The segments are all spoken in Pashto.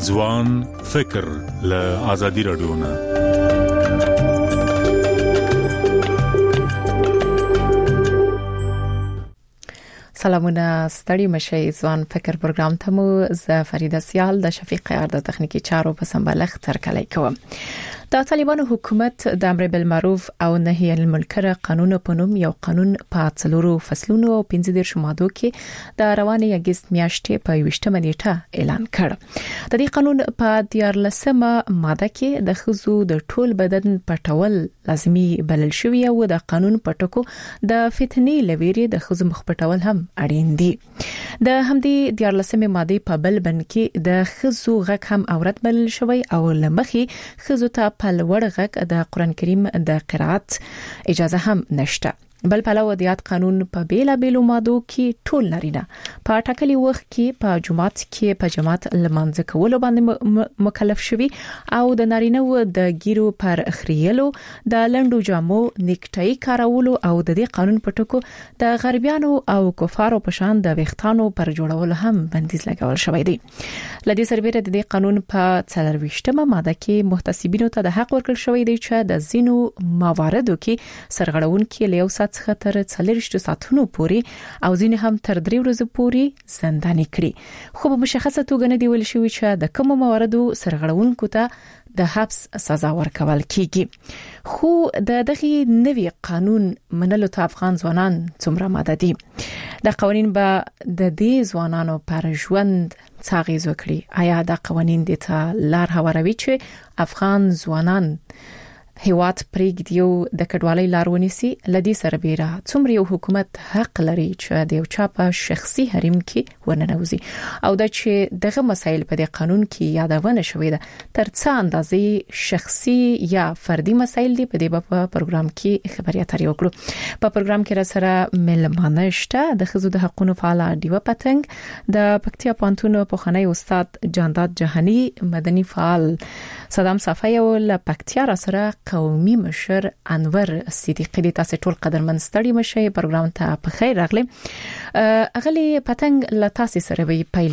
ځوان فکر له ازادي رادیو نه. سلامونه ستړي مشي ځوان فکر پروګرام ته مو ز فریده سیال د شفیق یار د تخنیکی چارو په سمبالښت ترکلای کوم. د طالبانو حکومت د امر بالمعروف او نهي عن المنکر قانون په نوم یو قانون په 4 فصلونو او 15 ماده کې د روانې اگست میاشتې په 20 نیټه اعلان کړ. د دې قانون په 14 ماده کې د خزو د ټول بدن پټول لازمي بلل شوی او د قانون پټکو د فتنې لويري د خزو مخ پټول هم اړین دي. د همدې 14 ماده په بل بند کې د خزو غږ هم اورت بلل شوی او لمخي خزو ته په لوړ غږ د قران کریم د قرات اجازه هم نشته. بل په لور د یاد قانون په بیلا بیلو مادو کې ټول نارینه په ټاکلي وخت کې په جماعت کې په جماعت لمانځه کولو باندې مکلف شوي او د نارینه د ګیرو پر اخریلو د لندو جامو نیکټای کارولو او د دې قانون په ټکو د غربیانو او کفارو په شان د وختانو پر جوړولو هم بندیز لګول شوی دی. لدې سربېره د دې قانون په 24مه ماده کې محتسبینو ته د حق ورکړل شوی دی چې د زینو مواردو کې سرغړون کې لیو څخه تر 40 ساعتونو پورې او ځینې هم تر 3 ورځې پورې زنداني کړي. خو په مشخصه توګه نه دی ویل شوی چې د کوم مواردو سرغړونکو ته د حبس سزا ورکول کیږي. خو د دغه نوي قانون منلو ته افغان ځوانان څومره ماده دي؟ د قوانين به د دې ځوانانو پر ژوند څاغیز وکړي. آیا دا قوانين د ته لار هواروي چې افغان ځوانان هیواد پرېږدي او د کډوالۍ لار ونیسي؟ لدی سربېره څومره یو حکومت حق لري چې د یو چا په شخصي حریم کې ورننوزي او د چې دغه مسایل په دې قانون کې یادونه شوې ده تر څه اندازې شخصي یا فردي مسایل دي په دې په پروګرام کې خبري اترې وکړو. په پروګرام کې را سره ملمانه شته د خزو د حقوقو فعال دیو پتنګ د پکتیا پانتون په خنۍ استاد جانداد جهانی مدني فعال صدام صفای او ل پکتیا را سره قومي مشر انور صدیقی د تاسو ټول قدرمن ستړي مشه پروګرام ته په خیر راغلی. اغلی پتنګ ل تاسو سره وی پیل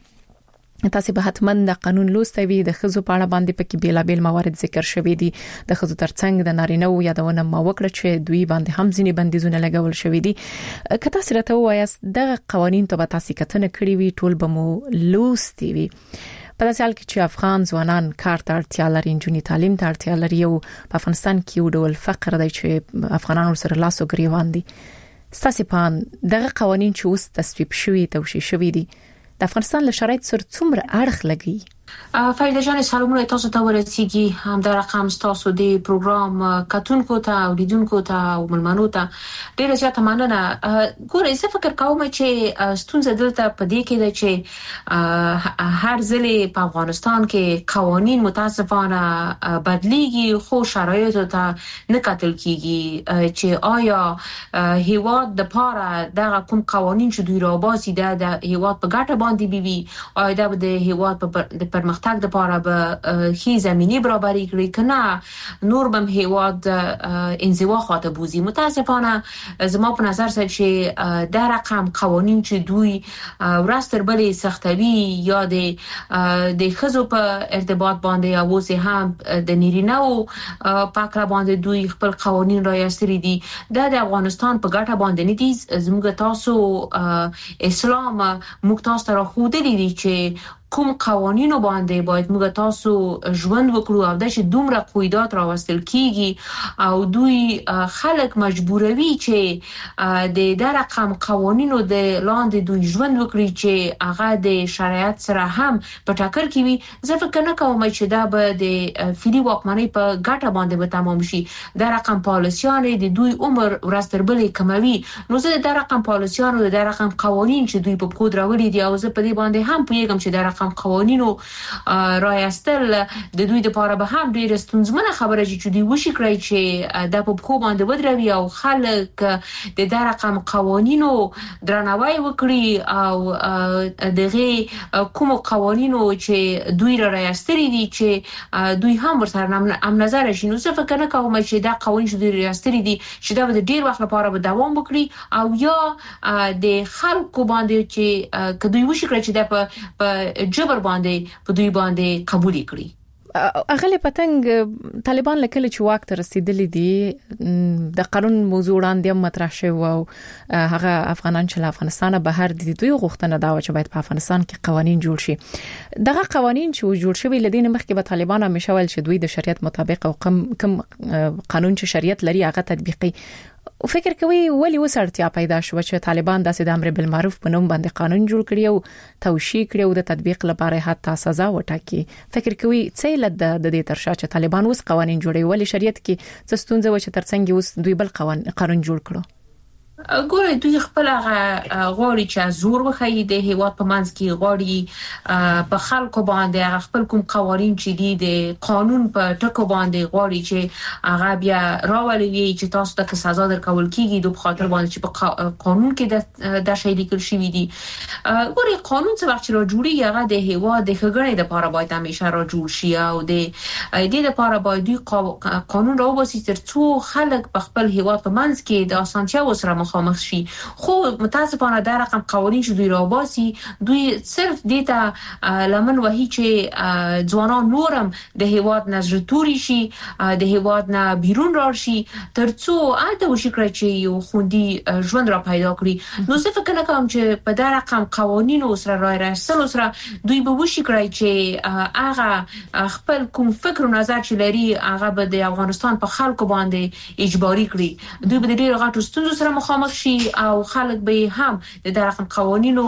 کړو. تاسو به حتمن د قانون لوستوي د خزو په اړه باندې پکې بیلابل موارد ذکر شوي دي. د خزو ترڅنګ د نارینه او یادونه ما وکړه چې دوی باندې هم ځینې بندیزونه لګول شوي دي. کته سره ته وایاست د قوانين ته به تاسو کتنه کړی وي ټول به مو لوستي وي. په داسې حال کې چې افغان ځوانان کار ته اړتیا لري، نجونې تعلیم ته اړتیا لري او په افغانستان کې یو ډول فقر دی چې افغانانو سره لاس او ګریوان دي. ستاسو په دغه قوانين چې اوس تصویب شوي توشیح شوي دي د افغانستان له شرایط سره څومره اړخ لګي؟ فایده جان سلامونه تاسو ته ورسیږي. هم د رقم تاسو د پروګرام کتونکو ته او لیدونکو ته او ملمنو ته ډیره زیاته مننه. ګوره زه فکر کوم چې ستونزه دلته په دې کې ده چې هر ځلې په افغانستان کې قوانين متاسفانه بدليږي خو شرایط ته نه کتل کیږي چې آیا هیواد د پاره دغه کوم قوانين چې دوی را باسي د هیواد په ګټه باندې بي آیا د هیواد په پرمختګ د پاره به هي زميني برابرۍ کړي کنه نور بم هیواد انزوا خاطر بوزي. متاسفانه زما په نظر سره چې د رقم قوانين چې دوی ورستر بلې سختوي یا د خزو په ارتباط باندې او سه هم د نيرینو پاکه باندې دوی خپل قوانين رایستري دي د افغانستان په ګټه باندې نه دي. زموږ تاسو اسلام موږ تاسو را خو دي چې کوم قوانینو باندې باید موږ تاسو ژوند وکړو او د چې دومره قیودات راوستل کیږي او دوی خلک مجبوروي چې د رقم قوانینو د لاندې دوی ژوند وکړي چې هغه د شریعت سره هم په ټاکر کې وي. زه فکر نه کوم چې دا به د فری واکمنۍ په ګټه باندې به تمام شي. د رقم پالیسیان د دوی عمر ورستربلې کموي. نو زه د رقم پالیسیان او د رقم قوانین چې دوی په خود راوړي دي او زه په دې باندې هم پوهیږم چې د رقم قوانینو رایستل د دوی لپاره به هم ډیره ستونزمنه خبره چې دوی وشي کړی چې د په خو باندې ودروي او خلک د رقم قوانینو درناوی وکړي او دغه کوم قوانینو چې دوی رایستري دي چې دوی هم ورسره هم نظر شي. نو څه فکر نه کوم چې دا قوانین چې دوی رایستري دي چې دا د ډیر وخت لپاره به دوام وکړي او یا د خلکو باندې چې کدوې وشي کړی چې د په جبر باندې په دوی باندې قبول کړي. اغلی پتنګ طالبان لکه چې واک ته رسیدلی دي د قانون موضوع وړاندې مطرح شوی او هغه افغانان چې له افغانستان بهر دي دوی غوښتنه دا و چې باید په افغانستان کې قوانين جوړ شي. دغه قوانين چې جوړ شوی لدین مخکې به طالبان همیشه ول چې دوی د شریعت مطابق او کم قانون چې شریعت لري هغه تطبیقي. او فکر کوي ولی وسړتیا پیدا شو چې طالبان د امر بالمعروف په نوم باندې قانون جوړ کړی او توشیح کړی او د تطبیق لپاره حتی سزا وټاکي. فکر کوي څه لد د دې ترشا چې طالبان اوس قوانين جوړي ولی شریعت کې څه ستونزه و چې ترڅنګ اوس دوی بل قانون جوړ کړو. ګوره دوی خپل غواړي چې زور وخی د هیواد په منځ کې غواړي په خلکو باندې خپل کوم قوانين چې دي د قانون په ټکو باندې غواړي چې هغه بیا راولي چې تاسو ته سزا درکول کیږي د خاطر باندې چې په قانون کې د شی لیکل شوی دي. ګوره قانون څه وخت را جوړي هغه د هیواد د خګړې د لپاره باید همیشه را جوړ شي او د دې لپاره باید قانون راوباسي ترڅو خلک په خپل هیواد په منځ کې د اسانتیا وسره مخامخ شي. خو متاسفانه دا رقم قوانين چې دوی راوباسي دوی صرف دیتا لمن وهي چې ځوانان نورم د هیواد نظر توري شي د هیواد نه بیرون راشي ترڅو الته وشي کړی چې یو خوندي ژوند را پیدا کړي. نو څه فکر کوم چې په دا رقم قوانين سره راځل سره دوی به وشي کړی چې هغه خپل کوم فکر او نظر چې لري هغه به د افغانستان په خلکو باندې اجباري کړي. دوی به د ډېر غټو ستونزو سره مخامخ شي او خلک به هم د رقم قوانینو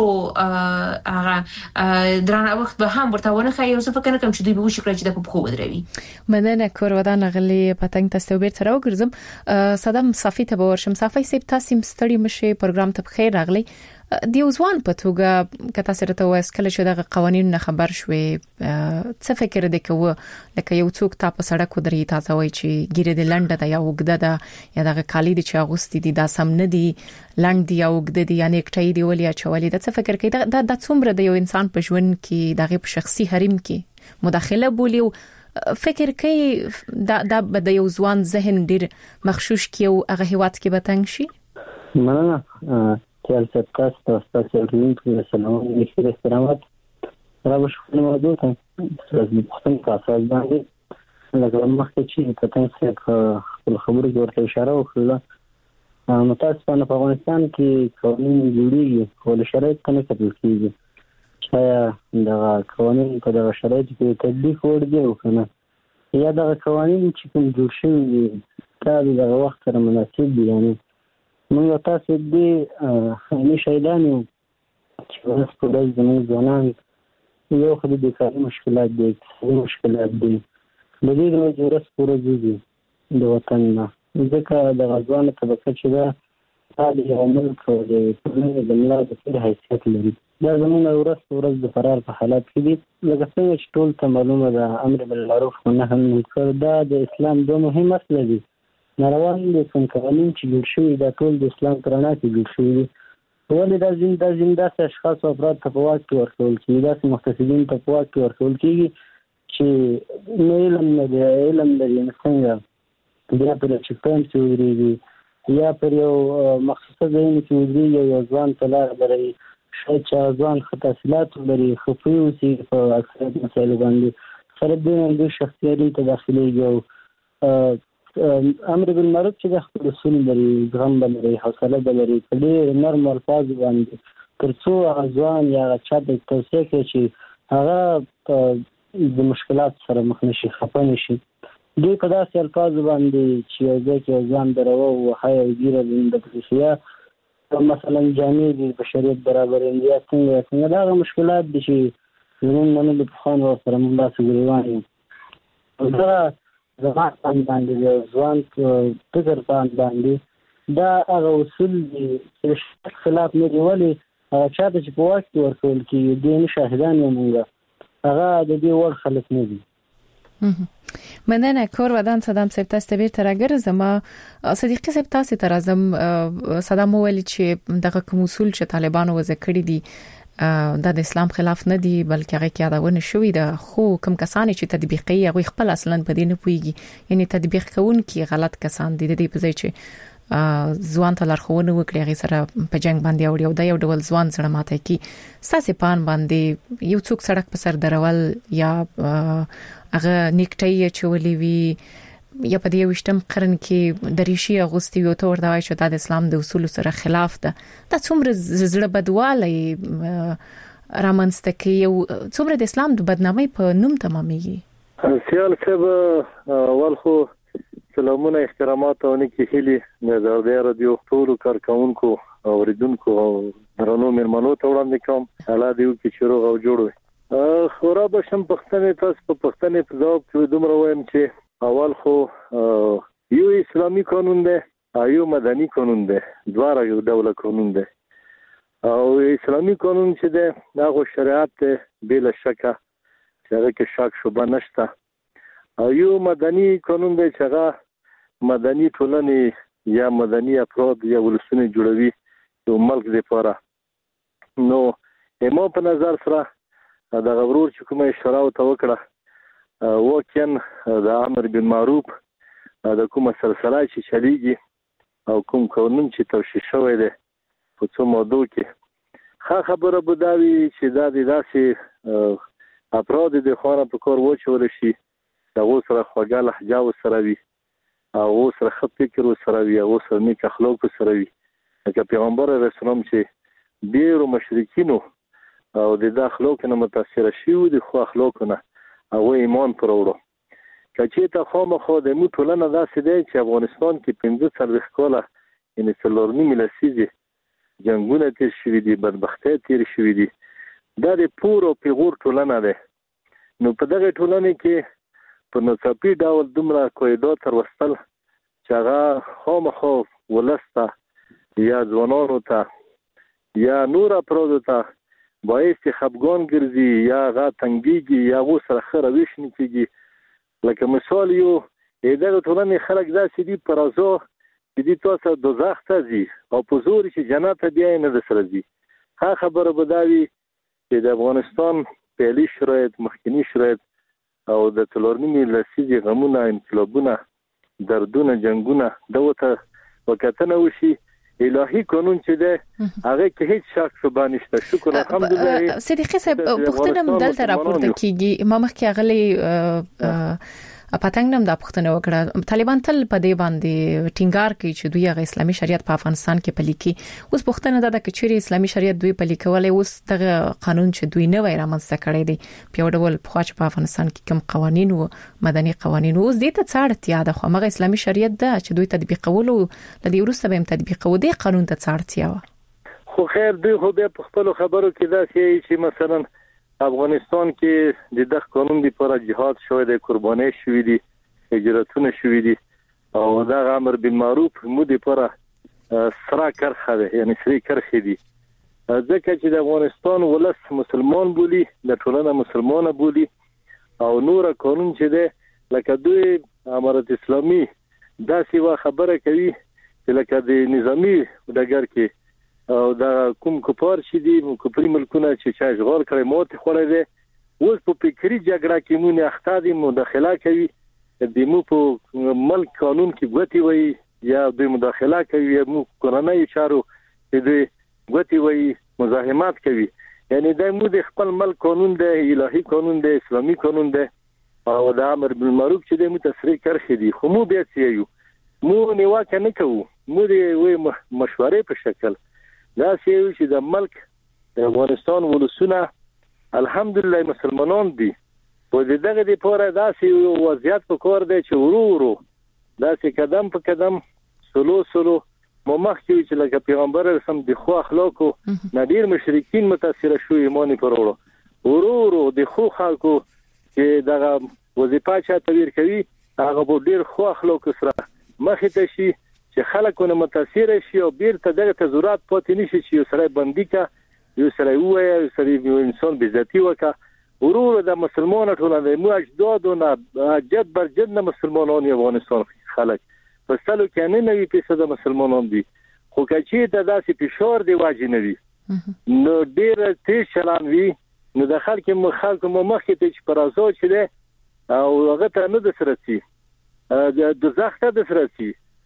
هغه درنه وخت به هم ورته ونه خي او څه فکر کوم چې دوی به وشي کړی چې د په خو ودروي. مننه کور ودان غلي پتنګ تاسو به تر وګرځم صدام صافي ته ورشم. صافي سیب تاسو مستړی مشه پروګرام ته بخیر راغلی. د ځوان په توګه کته سره ته وایس کله چې د قوانینو خبر شوي څه فکر دې کوو لکه یو څوک تا په سړک ودرې تاسو وایي چې ګیره د لنډه د یو وګده د یا د کالی د چا غوستي دي دا سم نه دي لنډ دی او وګده دي یعنی کټای دی ولیا چولې د څه فکر کوي د څومره د یو انسان په ژوند کې دغه په شخصي حریم کې مداخله بولیو فکر کوي دا د یو ځوان ذهن ډیر مخشوش کیو هغه هیواد کې بتنګ شي. مننه سیاست تاسو ته سلام علیکم استرامات را بشکل موضوع ته د پښتون په اساس باندې لکه مخکې چې پتنګ خپل خبرو ورته اشاره وکړه متاسفانه په افغانستان کې قانون جوړیږي خو له شرایط نه کتل کیږي چې دا قانون په دغه شرایط کې تطبیق ورډي او کنه یا دا قوانين چې کوم جوړ شوي دا د وخت سره مناسب دي. یعنی موږ تاسو دې نشیدانو چې اوس په دې زموږ ځوانان یو خو د کاري مشکلات دي مشکلات دي د دې د ورځ پورې دي د وطن نه ځکه د غزوان طبقه چې دا د عمل کوي د ملت د حیثیت لري دا زموږ ورځ د فرار په حالت کې دي. لکه څنګه چې ټول ته معلومه ده امر بالمعروف و نهي عن المنکر دا د اسلام دوه مهم اصل دي. ناروان د کوم قوانين چې جوړ شوي دا ټول د اسلام ترانه کې جوړ شوي دي. ولې دا زنده اشخاص او افراد ته په واک کې ورکول کیږي دا مختصین ته په واک کې ورکول کیږي چې علم لري څنګه بیا پر چپن چې ورېږي یا پر یو مخصوصه ځای کې ورېږي یو ځوان تلار لري شاید چې ځوان خطاسلات لري خفي اوسي په اکثریت مسایل باندې سره د شخصیت ته داخليږي او امر بالمعروف چې د خپل اصول لري زغم لري حوصله لري په ډېر نرم الفاظ باندې ترڅو ځوان یا چا د توصیه کوي چې هغه د مشکلات سره مخ نشي خفه نشي دوی په داسې الفاظ باندې چې یو ځکه ځوان درو او هاي ګیره د پولیسیا مثلا جامع د بشریت برابر انډیا څنګه دا مشکلات دي چې زموږ نه د خان او سره موږ تاسو ګریوان دا زمان باندې ځوان فکر باندې دا هغه اصول دي چې خلاف نه دی ولی هغه چاته چې په وخت ورکول کیږي د شاهدان یې موږ هغه د دې ور خلک نه دي. مننه کور ودان صدام صاحب تاسو به تر راګرځم صدیقي صاحب تاسو تر اعظم صدام ویل چې دغه کوم اصول چې طالبانو وضع کړی دي دا د اسلام خلاف نه دی بلکې هغه کې یادونه شوې ده خو کوم کسان چې تطبیقي هغه خپل اصلا په دې نه پويږي یعنی تطبیق کوونکي غلط کسان دي د دې په ځای چې ځوان ته لارښوونه وکړي هغه سره په جنگ باندې اوړي او د یو ډول ځوان سره ماته کی ساسې پان باندې یو څوک سړک په سر درول یا هغه نیکټي چولې وی یا په دې وشتم قرن کې د ریشي اغوستي یو تور دا وایي چې د اسلام د اصول سره خلاف ده دا څومره زړه بدواله رامنځته کوي او څومره د اسلام د بدنامۍ په نوم تمامېږي سیال صاحب ولخو سلامونه احترامات او نیکی هلي د رادیو ټول کارکونکو او ریدونکو او درنو مېرمنو ته وړاندې کوم الله دې وکړي چې روغ او جوړ وي خورا به شم پښتنې تاسو په پښتنې په ځواب کې دومره وایم چې اول خو یو اسلامي قانون دی او یو مدني قانون دی دواړه یو ډول قانون دی او اسلامي قانون چې دی هغه شریعت دی بلا شکه چې هغه کې شک شوبه نشته او یو مدني قانون دی چې هغه مدني ټولنې یا مدني افراد یا ولسونه جوړوي یو ملک لپاره نو مو په نظر سره دا غوړور چې کومه اشاره وکړه وکین د امر بالمعروف د کومه سلسله چې چلیږي او کوم قانون چې توشیح شوی دی په څو موضوع کې خبره بوداوی چې دا د داسې افراد د خانه په کار وچول شي دا وسره خوږه لهجه وسره وي او وسره خپ فکر وسره وي او وسره نیک اخلاق وسره وي لکه پیغمبر رسول الله چې ډیرو مشرکینو او د اخلاق نه متاثر شي د خو اخلاقونه او ایمان پر وړو کچې ته خامخا د مو ټولنه داسې دی چې افغانستان کې 15 کاله یعنی څلورنی لسیزه جنگونه تیر شوي دي بدبختۍ تیر شوي دي دا د پورو پیغور ټولنه ده نو په دغه ټولنه کې په نصابي ډول دومره کویدو تر وستل چې هغه خامخا ولسته یا ځوانانو ته یا نور افرادو ته باعث خفګان ګرځي یا هغه تنګيږي یا و سره خرويش نه کیږي لکه مثال یو دغه ټولنې خلک داسې دي پرازو چې دي تاسو دوزخ ته ځي او په زور چې جنت بیا نه د سره ځي خبره بداوي چې د افغانستان پهلي شرایط مخکنی شرایط او د څلورنی لسیزې غمونه انقلابونه دردونه جنگونه دوته وکتنه وشي الهي قانون چې ده هغه کې هیڅ شک شوبه نشته شکر الحمدلله صدیقي صاحب پښتنم دلته راپورته کیږي ما مخکې غلي پاتنګ نم د پښتنو وکړه طالبان تل په دې باندې ټینګار کوي چې دوی غو اسلامي شریعت په افغانستان کې پلي کوي اوس پښتنه د کچوري اسلامي شریعت دوی پلي کولای اوس دغه قانون چې دوی نه وای رامنځته کړی دی په ډول په افغانستان کې کوم قوانين او مدني قوانين اوس دې ته څاړتیا ده خو مغه اسلامي شریعت ده چې دوی تطبیقولو لدی ورسته به تطبیقو دي قانون ته څاړتیا خو خیر دوی خو به په خپل خبرو کې دا چې مثلا افغانستان کې د دغه قانون لپاره جهاد شوی دی قرباني شوی دي هجرتونه شوی دي او دا امر بالمعروف مو لپاره سره کرخه ده یعنی سری کرخه دي ځکه چې د افغانستان ولس مسلمان بولی د ټولنه مسلمانه بولی او نور قانون چې ده لکه دوی امارت اسلامي دا سیوا خبره کوي چې لکه د نظامی ډګر کې او دا کوم کفار چې دي کفري ملکونه چې اشغال کړي موت خوري دي اوس په فکری جګړه کې مونږ اختادي مداخله کوي د مو په ملک قانون کې غوتی وي یا د مداخله کوي مو قانوني چارو د غوتی وي مزاحمت کوي یعنی د مو د خپل ملک قانون د الهي قانون د اسلامي قانون د او د امر بالمعروف چې د متصریح کرخي دي خو مو بیا سیو مو نیواکه نه کوو مو د مشورې په شکل دا سیو چې د ملک د افغانستان ولسونه الحمدلله مسلمانان دي په دغه د پوره داسې وضعیت په کور دی چې ورو داسې قدم په قدم سلو مخکې چې لکه پیغمبر رسول د خو اخلاقو نادر مشرکین متاثر شو ایمان پر وړو ورو د خو خلکو چې دغه وظیفه چا تغیر کوي هغه په ډیر خو اخلاق سره مخې ته شي چې خلکونه متاثر شي او بیرته دغه تزورات پاتې نشي چې یو سره بندي کا یو سره وای یو سره انسان بیزتی وکا ورور د مسلمانانو ټولنه مو اجدادونه جد بر جد مسلمانان افغانستان خلک په سلو کې نه نوي پیسه د مسلمانان دي خو کچې د داسې فشار دی واجب نه وي نو ډیر تیز چلان وي نو د خلکو مخکې ته چې پرازو چې ده او هغه ته نه د سرتي د زخته د سرتي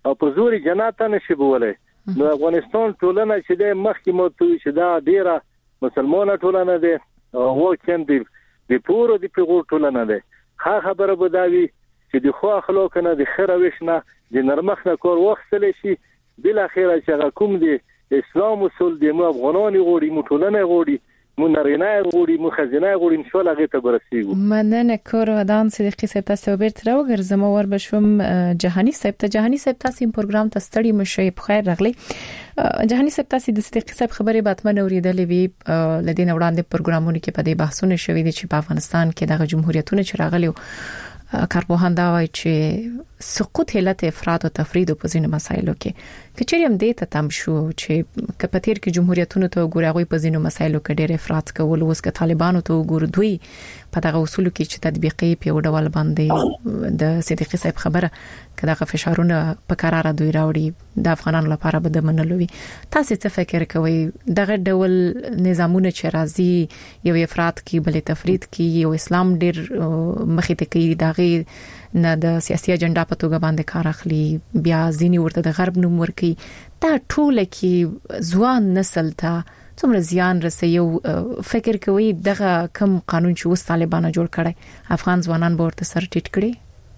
او په زوري جنات نشي بولای. نو افغانستان ټولنه چې د مخکې موضوع چې دا ډیره مسلمانه ټولنه ده او وکړي د پورو د پیغور ټولنه ده. خبره بداوي چې د خو اخلاق نه د خیر وښنه د نرمخ نه کور وختل شي بل اخیره چې کوم دي اسلام اصول د مو افغاناني غوړي مو ټولنه غوړي مو نارینه غوړي مو خزینه غوړي ان شاء الله هغه ته برسېږو. مننه کور ودان صدیقی صاحب تاسو بیرته راوګرځم ور بشم جهانی صاحب تاسو پروګرام ته ستړي مشه په خیر راغلی. جهانی صاحب تاسو د صدیقی صاحب خبره باتمن اوریدلې وی لدین وړاندې پروګرامونه کې په دې بحثونه شوې دي چې په افغانستان کې دغه جمهوریتونه چې راغلي کارپوهان دا وایي چې سقوط حالت افراط او تفرید په ځینو مسایلو کې کچېرې هم دې ته تم شو چې کپتیر کې جمهوریتونو ته ګورغوي په ځینو مسایلو کې ډېر افراط کول اوس کې طالبانو ته ګور دوی په دغه اصول کې چې تطبیقي په ډول باندې د صدیقی صاحب خبره کله فشارونه په قرار دوی راوړي د افغانانو لپاره به د منلوي. تاسو څه فکر کوئ دغه ډول نظامونه چې راځي یو افراط کې بل تفرید کې یو اسلام ډېر مخې ته کوي دغه نه د سیاسي اجنډا په توګه باندې کار اخلي بیا ځینی ورته د غرب نوم ورکي دا ټول کې ځوان نسل ته څومره زیان رسي فکر کوي دغه کم قانون چې اوس طالبانو جوړ کړي افغان ځوانان به ورته سر ټیټ کړي.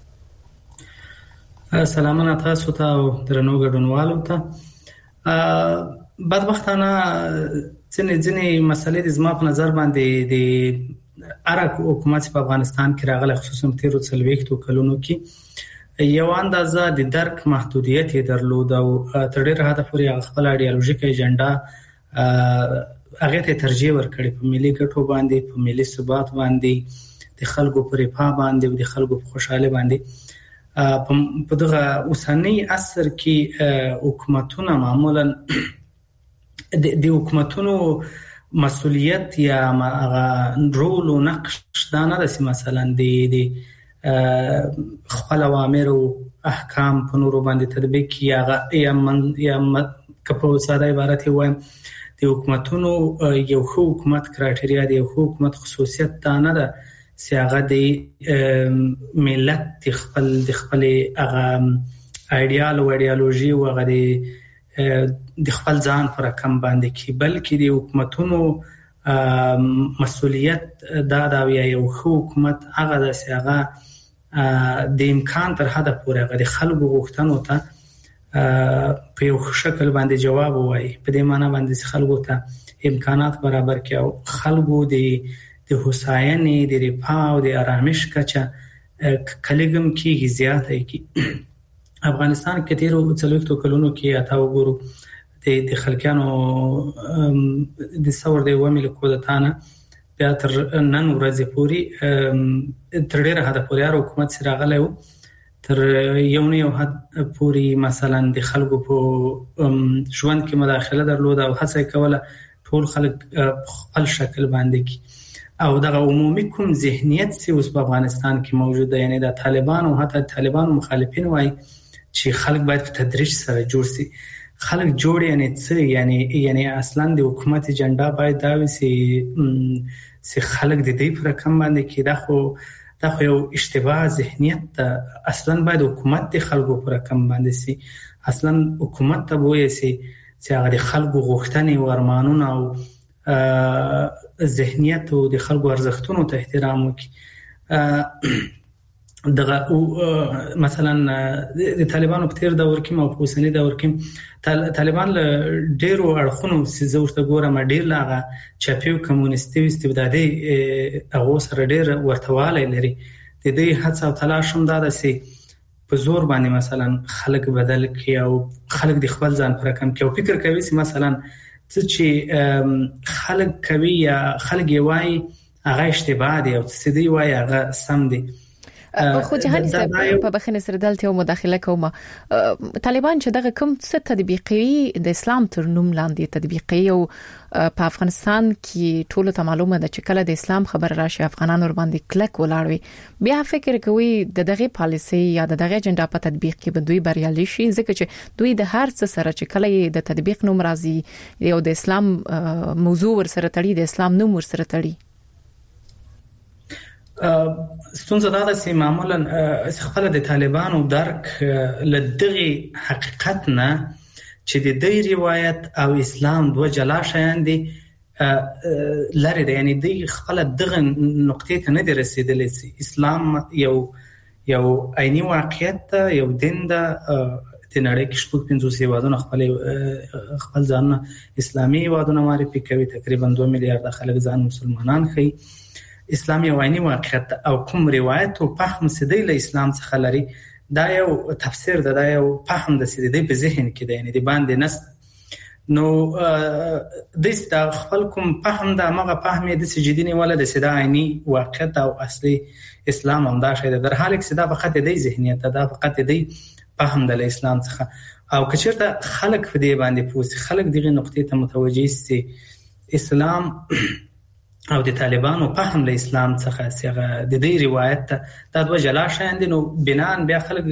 سلامونه تاسو ته او درنو ګډونوالو ته. بدبختانه ځینې مسلې د زما په نظر باندې د عراق حکومت په افغانستان کې راغله خصوصا تیرو څلويختو کلونو کې یو اندازه د درک محدودیت درلود او تر ډیره حد پورې خپل ایډیالوژیک ایجنډا هغه ته ترجیح ورکړي په ملي ګټو باندې په ملي ثبات باندې د خلکو پر رفاه باندې او د خلکو په خوشاله باندې په دغه اوسنی عصر کې حکومتونه معمولا د حکومتونو مسؤلیت یا رول او نقش دا نه رسي مثلا د خپل اوامر او احکام په نورو باندې تطبیق یا کپو ساده عبارت وایم د حکومتونو یو خو حکومت کرایټریا دی یو خو حکومت خصوصیت دا نه ده سیاغه د ملت د خپل هغه ایډیال او ایډیالوژي او هغه د خپل ځان پر کم باندې کې بلکې د حکومتونو مسؤلیت دا یو حکومت هغه د سیاغه د امکان تر حد پورې هغه د خلکو غوښتنو ته په یو شکل باندې جواب وایي په دې معنی باندې خلکو ته امکانات برابر کړي او خلکو د هوساینې د رفاه او د آرامش کچه کلګم کې زیاته کی افغانستان کې تیرو څلويختو کلونو کې اته وګورو د خلکانو د ثور د ومل کودتانه بیا تر نن ورځې پوري تر ډیره حد پورې حکومت سره غلې وو تر یو حد پوري مثلا د خلکو په ژوند کې مداخله درلوده او هڅه کوله ټول خلک خپل شکل باندې کی او دغه عمومي کوم ذهنیت چې اوس په افغانستان کې موجود دی یعنی د طالبان او حتی طالبان مخالفین وایي چې خلک باید په تدریج سره جوړ شي خلک جوړ یعنی څه یعنی اصلا د حکومت اجنډا باید دا وي چې خلک د دې پر کم باندې کې دا خو یو اشتباه ذهنیت ته اصلا باید حکومت د خلکو پر کم باندې سي اصلا حکومت ته وایي چې هغه د خلکو غوښتنې او ارمانونه او ذهنیت او د خلکو ارزښتونو ته احترام وکړي دغه مثلا د طالبانو په تیر دور کې او په اوسنی دور کې طالبان له ډیرو اړخونو چې ورته ګورم ډیر لاغه چاپیو کمونیستي استبدادي هغه سره ډیر ورتواله لري د دې هڅه او تلاش هم دا ده چې په زور باندې مثلا خلک بدل کړي او خلک د خپل ځان پر کم کې او فکر کوي چې مثلا چې خلک کوي یا خلک یې وایي هغه اشتباه دی او چې دی وایي هغه سم دی. خو جهانی صاحب په بخنه سره دلته مداخله کوم طالبان چې دغه کوم څه تطبیقي د اسلام تر نوم لاندې تطبیقي او په افغانستان کې ټول ته معلومه ده چې کله د اسلام خبر راشي افغانان ور باندې کلک ولاړوي بیا فکر کوي د دغه پالیسي یا د دغه اجنډا په تطبیق کې به دوی بریالي شي ځکه چې دوی د هر څه سره چې کله د تطبیق نوم راځي یو د اسلام موضوع ور سره تړي د اسلام نوم ور سره تړي. ستونزه دا ده چې معمولا خپل د طالبانو درک لدغه حقیقت نه چې د دې روایت او اسلام دوه جلا شیان دي لري ده، یعنی د خپل دغه نقطې ته نه دي رسیدلي چې اسلام یو عیني واقعیت یو دین ده د نړۍ کې شپږ 50 هیوادونه خپل ځان اسلامي هیوادونه معرفي کوي، تقریبا 2 میلیارډ خلک ځان مسلمانان ښيي. اسلام یو عیني واقعیت او کوم روایت او فهم سدي له اسلام څخه لري دا یو تفسیر ده، دا یو فهم د سدي په ذهن کې ده، یعنی د باندې نس نو د ست خپل کوم فهم دا مغه فهم د سجدي نه ولا د سدا عیني واقعیت او اصلي اسلام هم دا شی ده، در حال کې سدا فقط د ذهنیت دا فقط د فهم د اسلام څخه او کچرته خلک په دې باندې پوسی خلک دغه نقطې ته متوجي سي اسلام او د طالبانو فهم له اسلام څخه څنګه د دې روایت ته د وجلا شاند نو بنان بیا خلک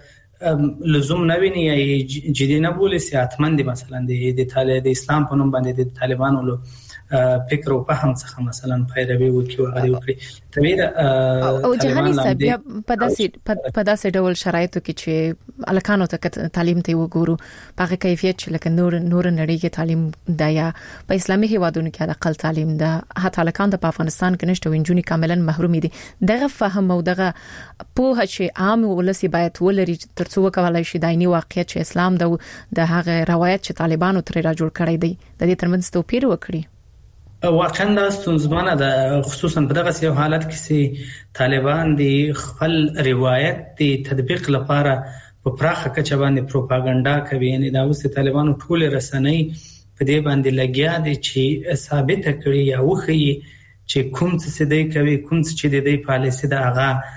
لزوم نه ویني جدي نه بولي سیاحتمند مثلا د اسلام په نوم باندې د طالبانو له فکر او فهم څخه مثلا پیروي وکړي او غوړي وکړي تبیر او جهاني صاحب بیا په داسې ډول شرایطو کې چې الکانو ته تعلیم ته وګورو په کیفیت چې لکه نور نړۍ کې تعلیم دایا په اسلامي هیوادونو کې اقل تعلیم ده، حتی الکان د افغانستان کې نشته وینجونی کاملا محروم دي. دغه فهم او دغه په چې عام ولسی باید ولري ترڅو وکولای شي دایني واقعیت چې اسلام د هغه روایت چې طالبانو تر را جوړ کړی دی د دې ترمنځ توپیر وکړي. واقعا دا ستونزمنه ده، خصوصا په دغه یو حالت کې چې طالبان د خپل روایت د تطبیق لپاره په پراخه کچه باندې پروپاګاندا کوي. یعنی دا اوس طالبانو ټول رسنۍ په دې باندې لګیا دي چې ثابت کړي یا وخی چې کوم څه دی کوي، کوم څه چې د پالیسي د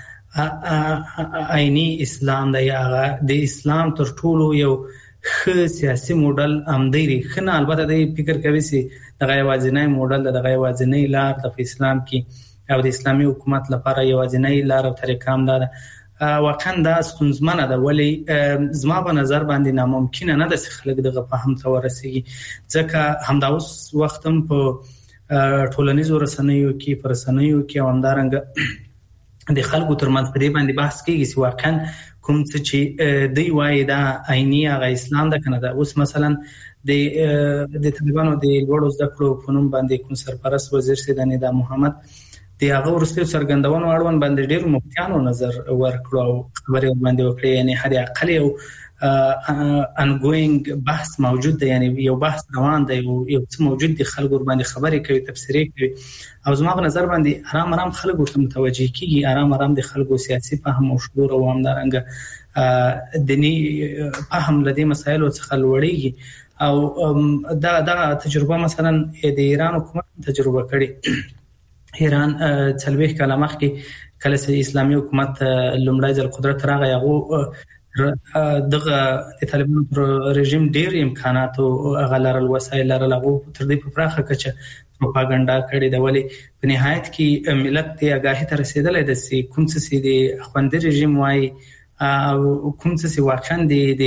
هغه عیني اسلام دی، هغه د اسلام تر ټولو یو خ سیاسي موډل امديري خنه البته د فکر کوي چې د غیوازنۍ موډل د غیوازنۍ لار د اسلام کې او د اسلامي حکومت لپاره یوازنۍ لار او طریقه هم ده. واقعا دا ستونزمنه ده، ولی زما په نظر باندې ناممکنه نه ده چې خلک دغه فهم ته ورسیږي، ځکه همدا اوس وخت هم په ټولنیزو رسنیو کې پر رسنیو کې وندارنګ د خلکو ترمنځ په دې باندې بحث کیږي چې واقعا کوم څه چې دی وایي دا عیني هغه اسلام ده کنه. دا اوس مثلا د طالبانو د لوړو زده کړو په نوم باندې کوم سرپرست وزیر سید ندا محمد د هغه ورسته څرګندونو اړوند باندې ډېر مفتیانو نظر ورکړو او خبرې باندې وکړي، یعنی هر اقل یو انګوینګ بحث موجود دی، یعنی یو بحث روان دی، یو څه موجود دی، خلکو باندې خبرې کوي، تفسیرې کوي او زما په نظر باندې آرام خلکو ته متوجي کیږي، آرام د خلکو سیاسي فهم او شعور او همدارنګه دینی فهم لدی مسایلو څخه لوړیږي. او دا تجربه مثلا د ایران حکومت تجربه کړي. ایران څلويخ کاله مخکې کله چې اسلامي حکومت لومړی ځل قدرت راغی هغه دغه د طالبانو پر رژیم ډیر امکانات او غلر الوسایل لرلغه تر دې په پراخه کچه پروپاګاندا کړې ده، ولی په نهایت کې ملت ته آگاهی ته رسیدلې ده چې کوم څه د خوندې رژیم وای او کوم څه واقعا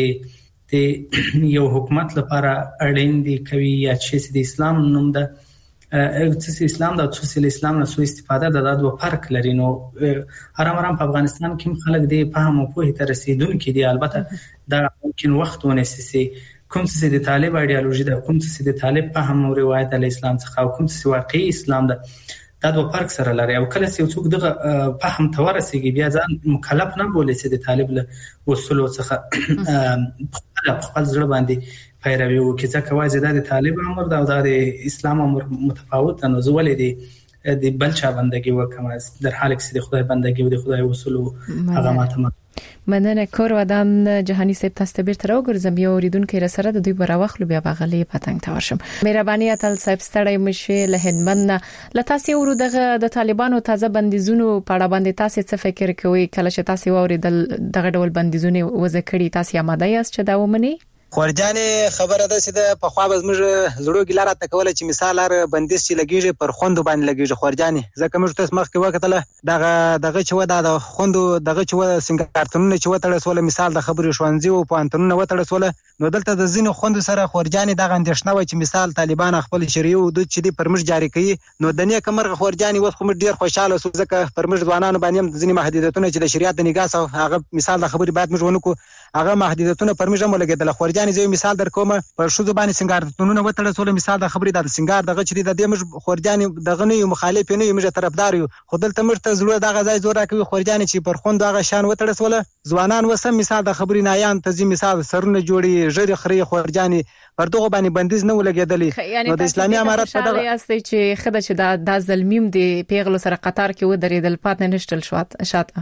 د یو حکومت لپاره اړین دي کوي یا چې د اسلام نوم ده څه اسلام دا څه اسلام نه سو استفاده د دوه فرق لري. نو آرام په افغانستان کې خلک دی فهم او په ته رسیدونکو دي، البته دا ممکن وخت ونیسي کوم څه د طالب ایدئولوژي ده، کوم څه د طالب فهم او روایت د اسلام څخه او کوم څه واقعي اسلام ده، دا دوه فرق سره لري. او کله چې څوک دغه فهم ته ورسیږي بیا ځان مکلف نه بولي چې د طالب له وصول څخه خپل ځړ باندې پیروي وکړي، ځکه واځي د طالب امر دا د اسلام امر متفاوت نه زولې دي د بلچا بندګي وکم در حال کې د خدای بندګي او د خدای وصول هغه ماته مننه. کور ودان جهاني صاحب تاسو به تر وګرځم یو اوریدونکو رسره د دوی براوخلو بیا بغلې پتنګ تورشم. مهرباني اتل صاحب ستړی مشه له هندمن لتاسي ورو د طالبانو تازه بندیزونو په اړه باندې تاسو څه فکر کوئ کله چې تاسو اوریدل دغه ډول بندیزونه وځکړي تاسو آماده یاست چې دا ومني؟ خورجانې خبره ده چې د په خوا به زموږ زړو ګیله راته کوله چې مثال هر بندیز چې لګېږي پر خوندو باندې لګېږي خورجانې. ځکه موږ تاسو مخکې وکتله دغه چې وه د خوندو دغه چې وه سینګارتونونه چې وتړل سوله، مثال د خبرې ښوونځي او پوهنتونونه وتړل سوله، نو دلته د ځینو خوندو سره خورجانې دغه اندېښنه وه چې مثال طالبان خپل شرعي حدود چې دي پر موږ جاري کوي. نو د نیکه مرغه خورجانې اوس خو موږ ډېر خوشحاله سو، ځکه پر موږ ځوانانو باندې هم ځینې محدودیتونه چې د شریعت د نګاه څخه هغه مثال د خبرې باید موږ ونه کړو، هغه محدودیتونه پر موږ هم ولګېدله. خورجانې زه یو مثال درکوم، پر ښځو باندې سینګارتونونه وتړل سوله، مثال د خبرې د سینګار دغه چې دی د دې موږ خورجانې دغه نه یو مخالف نه یو، موږ طرفدار یو، خو دلته موږ ته زړه دغه ځای زور راکوي خورجانې چې پر خوندو هغه شان وتړل سوله. ځوانان اوس هم مثال د خبرې نایان ته ځي، مثال سرونه جوړي ژرې خري خورجانې پر دغه باندې بندیز نه ولګېدلی. نو د اسلامي امارت په دغه یاستئ چې خدای چې دا ظلمیم دی پیغلو سره قطار کې ودرېدل پات نه نشتل شاته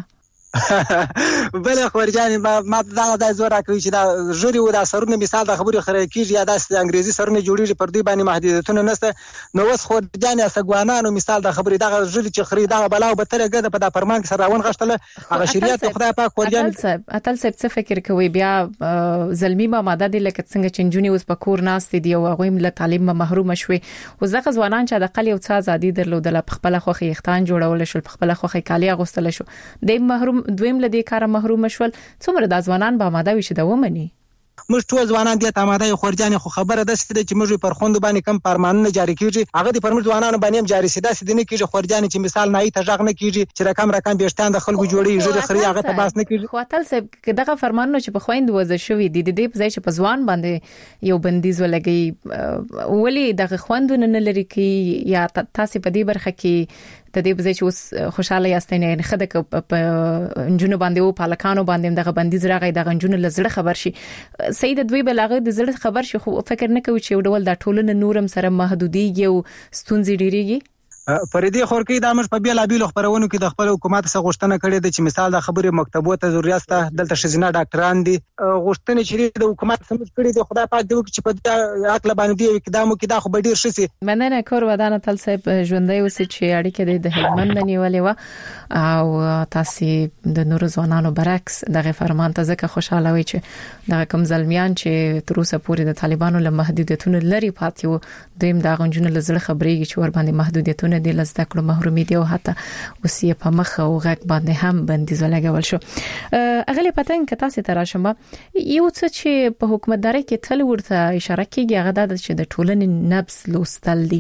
بل خورجانې ما دغه ځای زور راکوي چې دا ژرې و دا سرونه مثال د خبرې خري کېږي یا داسې انګریزي سرونه جوړېږي پر دوی باندې محدودیتونه نشته. نو اوس خورجانې سګوانانو مثال د خبرې دغه ژرې چې خري دغه بلا او بتره ګده په دا فرمان کې سره ونغښتله هغه شریعت خدای پاک خورجانې. اتل صاحب څه فکر کوي بیا ظلمي ماده دي لکه څنګه چې نجونې اوس په کور ناست دي او هغه هم له تعلیم محروم شوي، او ځکه ځوانان چې د اقل یو څه ازادي درلودله په خپل خوخي اختان جوړول شو، په خپل خوخي کالي اغوستل شو، د محروم دویم لدی کار محروم شول. څومره د ځوانان به آماده وي چې دا ومني؟ موږ ټول ځوانان دې ته آماده یو خورجانې، خو خبره داسې ده چې موږ پر خوندو باندې کم فرمانونه جاري کیږي هغه دې پر موږ ځوانانو باندې هم جاري سي. داسې نه کیږي خورجانې چې مثال نایي ته غږ نه کیږي چې رقم بیشتان د خلکو جوړي ژوند خري هغه ته باس نه کیږي. خو اتل صاحب دغه فرمانونه چې په خويند وځ شوې دي د دې په ځای چې په ځوان باندې یو بندیز ولګي، ولی دغه خوندونه نه لري کی یا تاسو په دې برخه کې د دې بځای چې اوس خوشاله یاستئ نه خدای په انجونو باندې او پالکانو باندې دغه بندیز راغی دغه انجونو لزړه خبر شي سید دوی بلاغه د زړه خبر شي، خو فکر نه کوي چې یو ډول د ټولنې نورم سره محدودیږي او ستونزې ډیریږي. فریدي خورکی د امر په بیل ابیل خبرونو کې د خپل حکومت څخه غوښتنه کړې ده چې مثال د خبرې مکتبو ته ضرورت ده، دلته شزینه ډاکټران دي، غوښتنه چې د حکومت سمج کړې ده خدای پاک دې وکړي چې په عقل باندې دی اقدام وکړي دا خو به ډیر شي. مننه کور ودانه تل صاحب ژوندۍ اوسې چې اړیکه د هلمند نیولې و او تاسو د نور ځوانانو برعکس دغه فرمان ته ځکه خوشاله وي چې دغه کم ظلمیان چې تر اوسه پورې د طالبانو له محدودیتونو لري پاتې وو دویم د غنجونو له زړه خبرېږي چې ور باندې محدودیتونه د لزده کړو محرومي دی او حتی اوسې په مخ او غږ باندې هم بندیز ولګول شو. اغلی پتنګ که تاسو ته راشم یو څه چې په حکومتداري کې تل ورته اشاره کیږي هغه د چې د ټولنې نبض لوستل دي.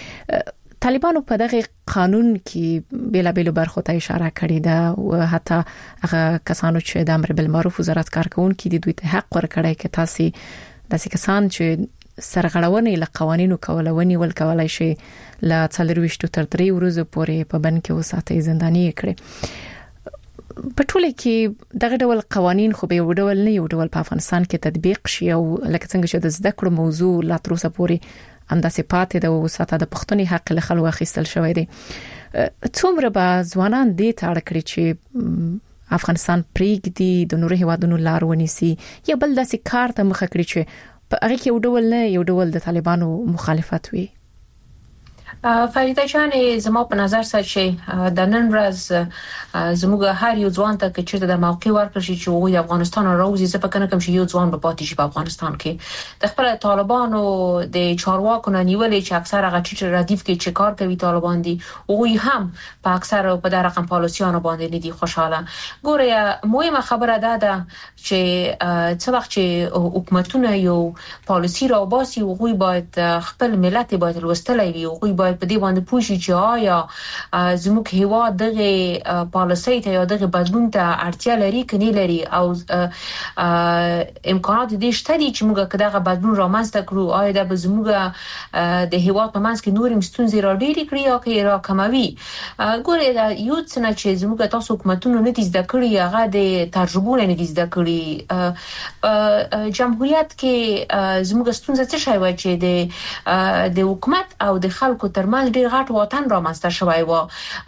طالبانو په دغه قانون کې بیل بیل برخو ته اشاره کړې ده او حتی هغه کسانو چې د امر بالمعروف وزارت کارکونکو دي دوی ته حق ورکړی چې تاسو داسې کسان چې سرغړونې له قوانینو کولونی ول کولای شي لا 4 تر 3 ورځې پورې په بند کې وساتي زنداني کړي. په ټوله کې دغه ډول قوانین خو به یو ډول نه یو ډول په افغانستان کې تطبیق شي او لکه څنګه چې د زده کړو موضوع لا تر اوسه پورې همداسې پاتې ده او ساته د پښتوني حق له خلکو اخیستل شوی دی. څومره به ځوانان دې ته اړ کړي چې افغانستان پریږدي د نورو هیوادونو لار ونیسي یا بل داسې کار ته مخه کړي چې په هغه کې یو ډول د طالبانو مخالفت وي؟ فریده جان زما په نظر سره چې د نن ورځ زموږ هر یو ځوان ته چې د موقع ورکړي چې وګړي افغانستان راوځي زه فکر کوم چې یو ځوان به پاتې شي په افغانستان کې. د خپل طالبانو د چارواکو نه نیولې چې اکثر هغه چې ردیف کې چې کار کوي طالبان دي وګړي هم په اکثر په دغه رقم پالیسیانو باندې نه دي خوشاله. ګوره مهمه خبره ده چې څه وخت چې حکومتونه یو پالیسی راوباسي وګړي باید خپل ملت باید لوستلای وي وګړي باید په دې باندې پوښي چې آیا زموږ هیواد دغه پالیسي ته یا دغه بدلون ته اړتیا لري کني لري او امکانات دې شته دي چې موږ دغه بدلون رامنځته کړو، آیا د زموږ د هیواد په منځ کې نورم ستونزې را ډېری کړی یا کې را کموي. ګوره دا یو څه نه چې زموږ تاسو حکومتونو نه دي زده کړی هغه د تجربو نه دي زده کړی. جمهوریت کې زموږ ستونزه څه شوی چې د حکومت او د خلکو ترمنځ ډیر غټ وطن رامنځته شوی و.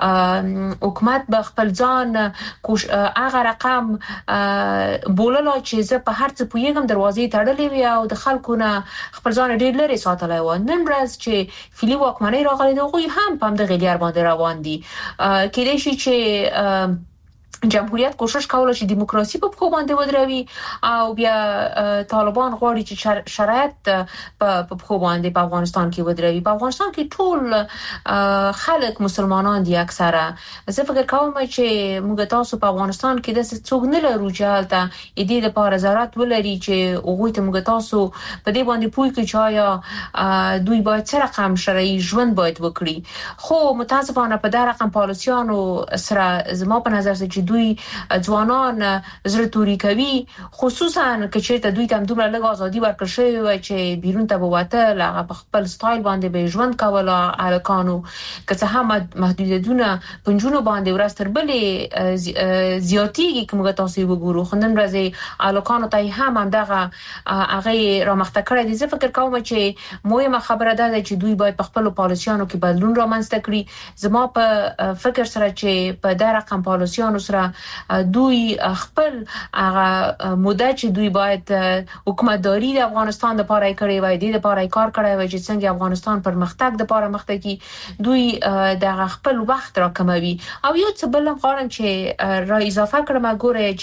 حکومت به خپل ځان هغه رقم بوللو چې زه په هر څه پوهیږم دروازې تړلې وي او د خلکو نه خپل ځان ډیر لري ساتلی و. نن ورځ چې فیلي واکمنۍ راغلي دغه هم په دغه لار باندې روان دي. کېدای شي چې جمهوریت کوشش کوله چې دیموکراسي په خو باندې ودروي او بیا طالبان غواړي چې شرایط په خو باندې په افغانستان کې ودروي. په افغانستان کې ټول خلک مسلمانان دي اکثره. زه فکر کوم چې موږ تاسو په افغانستان کې د څوک نه لرو چې حالته دې لپاره ضرورت ولري چې هغه ته موږ تاسو په دې باندې پوي کې چایا دوی باید څه رقم شرعي ژوند باید وکړي. خو متاسفانه په دا رقم پالیسیانو سره زما په نظر چې دوی ځوانان زړه توري کوي، خصوصا چې دوی ته دومره لږ ازادي ورکړل شوی و چې بیرون ته ووتل، هغه په خپل سټایل باندې به ژوند کوله. الکانو که څه هم محدودیتونه پنځونو باندې ورستر بلې زیاتیږي کوم تاسو وګورو، خو نن ورځ الکانو ته هم دغه هغه رامخته کړی دي. زه فکر کوم چې مهمه خبره ده چې دوی باید په خپل پالیسیانو کې بدلون رامنځته کړي. زما په فکر سره چې په دا رقم پالیسیانو سره دوی خپل هغه موده چې دوی باید حکومتداري د افغانستان لپاره کړی وای، د لپاره کار کړی وای چې څنګه افغانستان پرمختګ لپاره مخته کی، دوی د خپل وخت راکموي. او یو څه بل هم غواړم چې را اضافه کړم، ګوره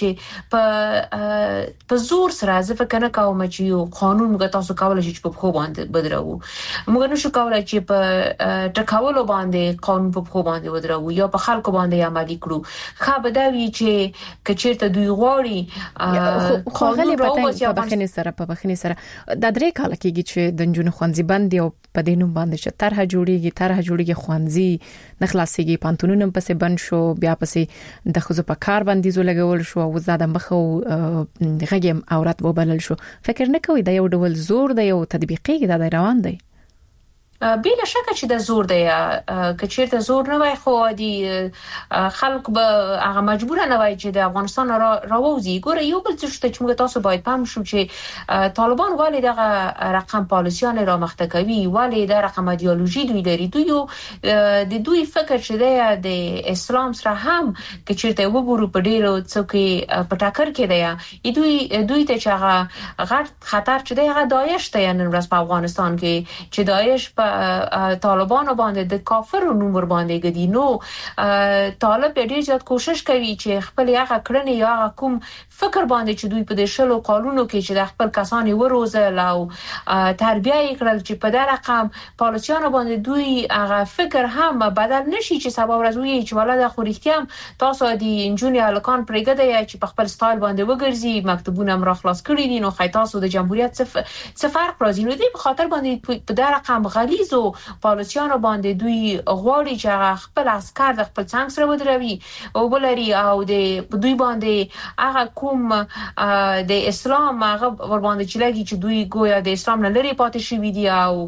چې په زور سره زه فکر نه کوم چې یو قانون موږ تاسو کولای شي چې په خو باندې بدرو. موږ نشو کولای چې په ټکاولو باندې قانون په خو باندې بدرو یا په خلکو باندې عملي کړو. خبردار چې کچیرته دوی غواړي خو په بخښنې سره د درې کال کېږي چې د جنونو خوانزي باندې او په دینو باندې چې طرح جوړیږي خوانزي نخلاصيږي، پانتونونو پسې بند شو، بیا پسې د خزو په کار باندې زو لګول شو او زاده مخه غږم اورات وبلل شو. فکر نه کوي دا یو ډول زور دی او تطبیقي دا روان دی؟ بلا شک چې د زور دی. کچیرته زور نه وای خو دي خلک به هغه مجبور نه وای چې د افغانستان راوځي. ګوره یو بل څه چې موږ تاسو باید پام شو چې طالبان ولی دغه رقم پالیسیان را مخته کوي، ولی د رقم ایدئولوژي دوی لري. د دوی فکر چې د اسلام سره هم کچیرته وګورو په ډیرو څوکي په ټاکر کې دی. دوی ته چې هغه غټ خطر چې دی هغه داعش ته نن ورځ په افغانستان کې چې داعش طالبانو باندې د کافر نومور باندې غدي. نو طالب ډیر زیات کوشش کوي چې خپل هغه کړنې یا هغه کوم فکر باندې چې دوی په دې شلو قانونو کې چې د خپل کسان وروزل او تربیه یې کړل چې په دا رقم پالیسیانو باندې دوی هغه فکر هم بدل نشي چې سبا ورځ وي چې ولادت خو رښتیا تاسو د انجونی الکان پرېګدای چې په خپل سټایل باندې وګرځي، مکتوبونه هم را خلاص کړی دي. نو خیتاسو د جمهوریت څه فرق راځي؟ نو دې په خاطر باندې په دا رقم غلیظ او پالیسیانو باندې دوی غواړي چې خپل عسكر د خپل څنګه سره ودروي او بلري او د دوی باندې هغه کوم د اسلام هغه ور باندې چې لګي چې دوی ګویا د اسلام نه لري پاتې شوی دي او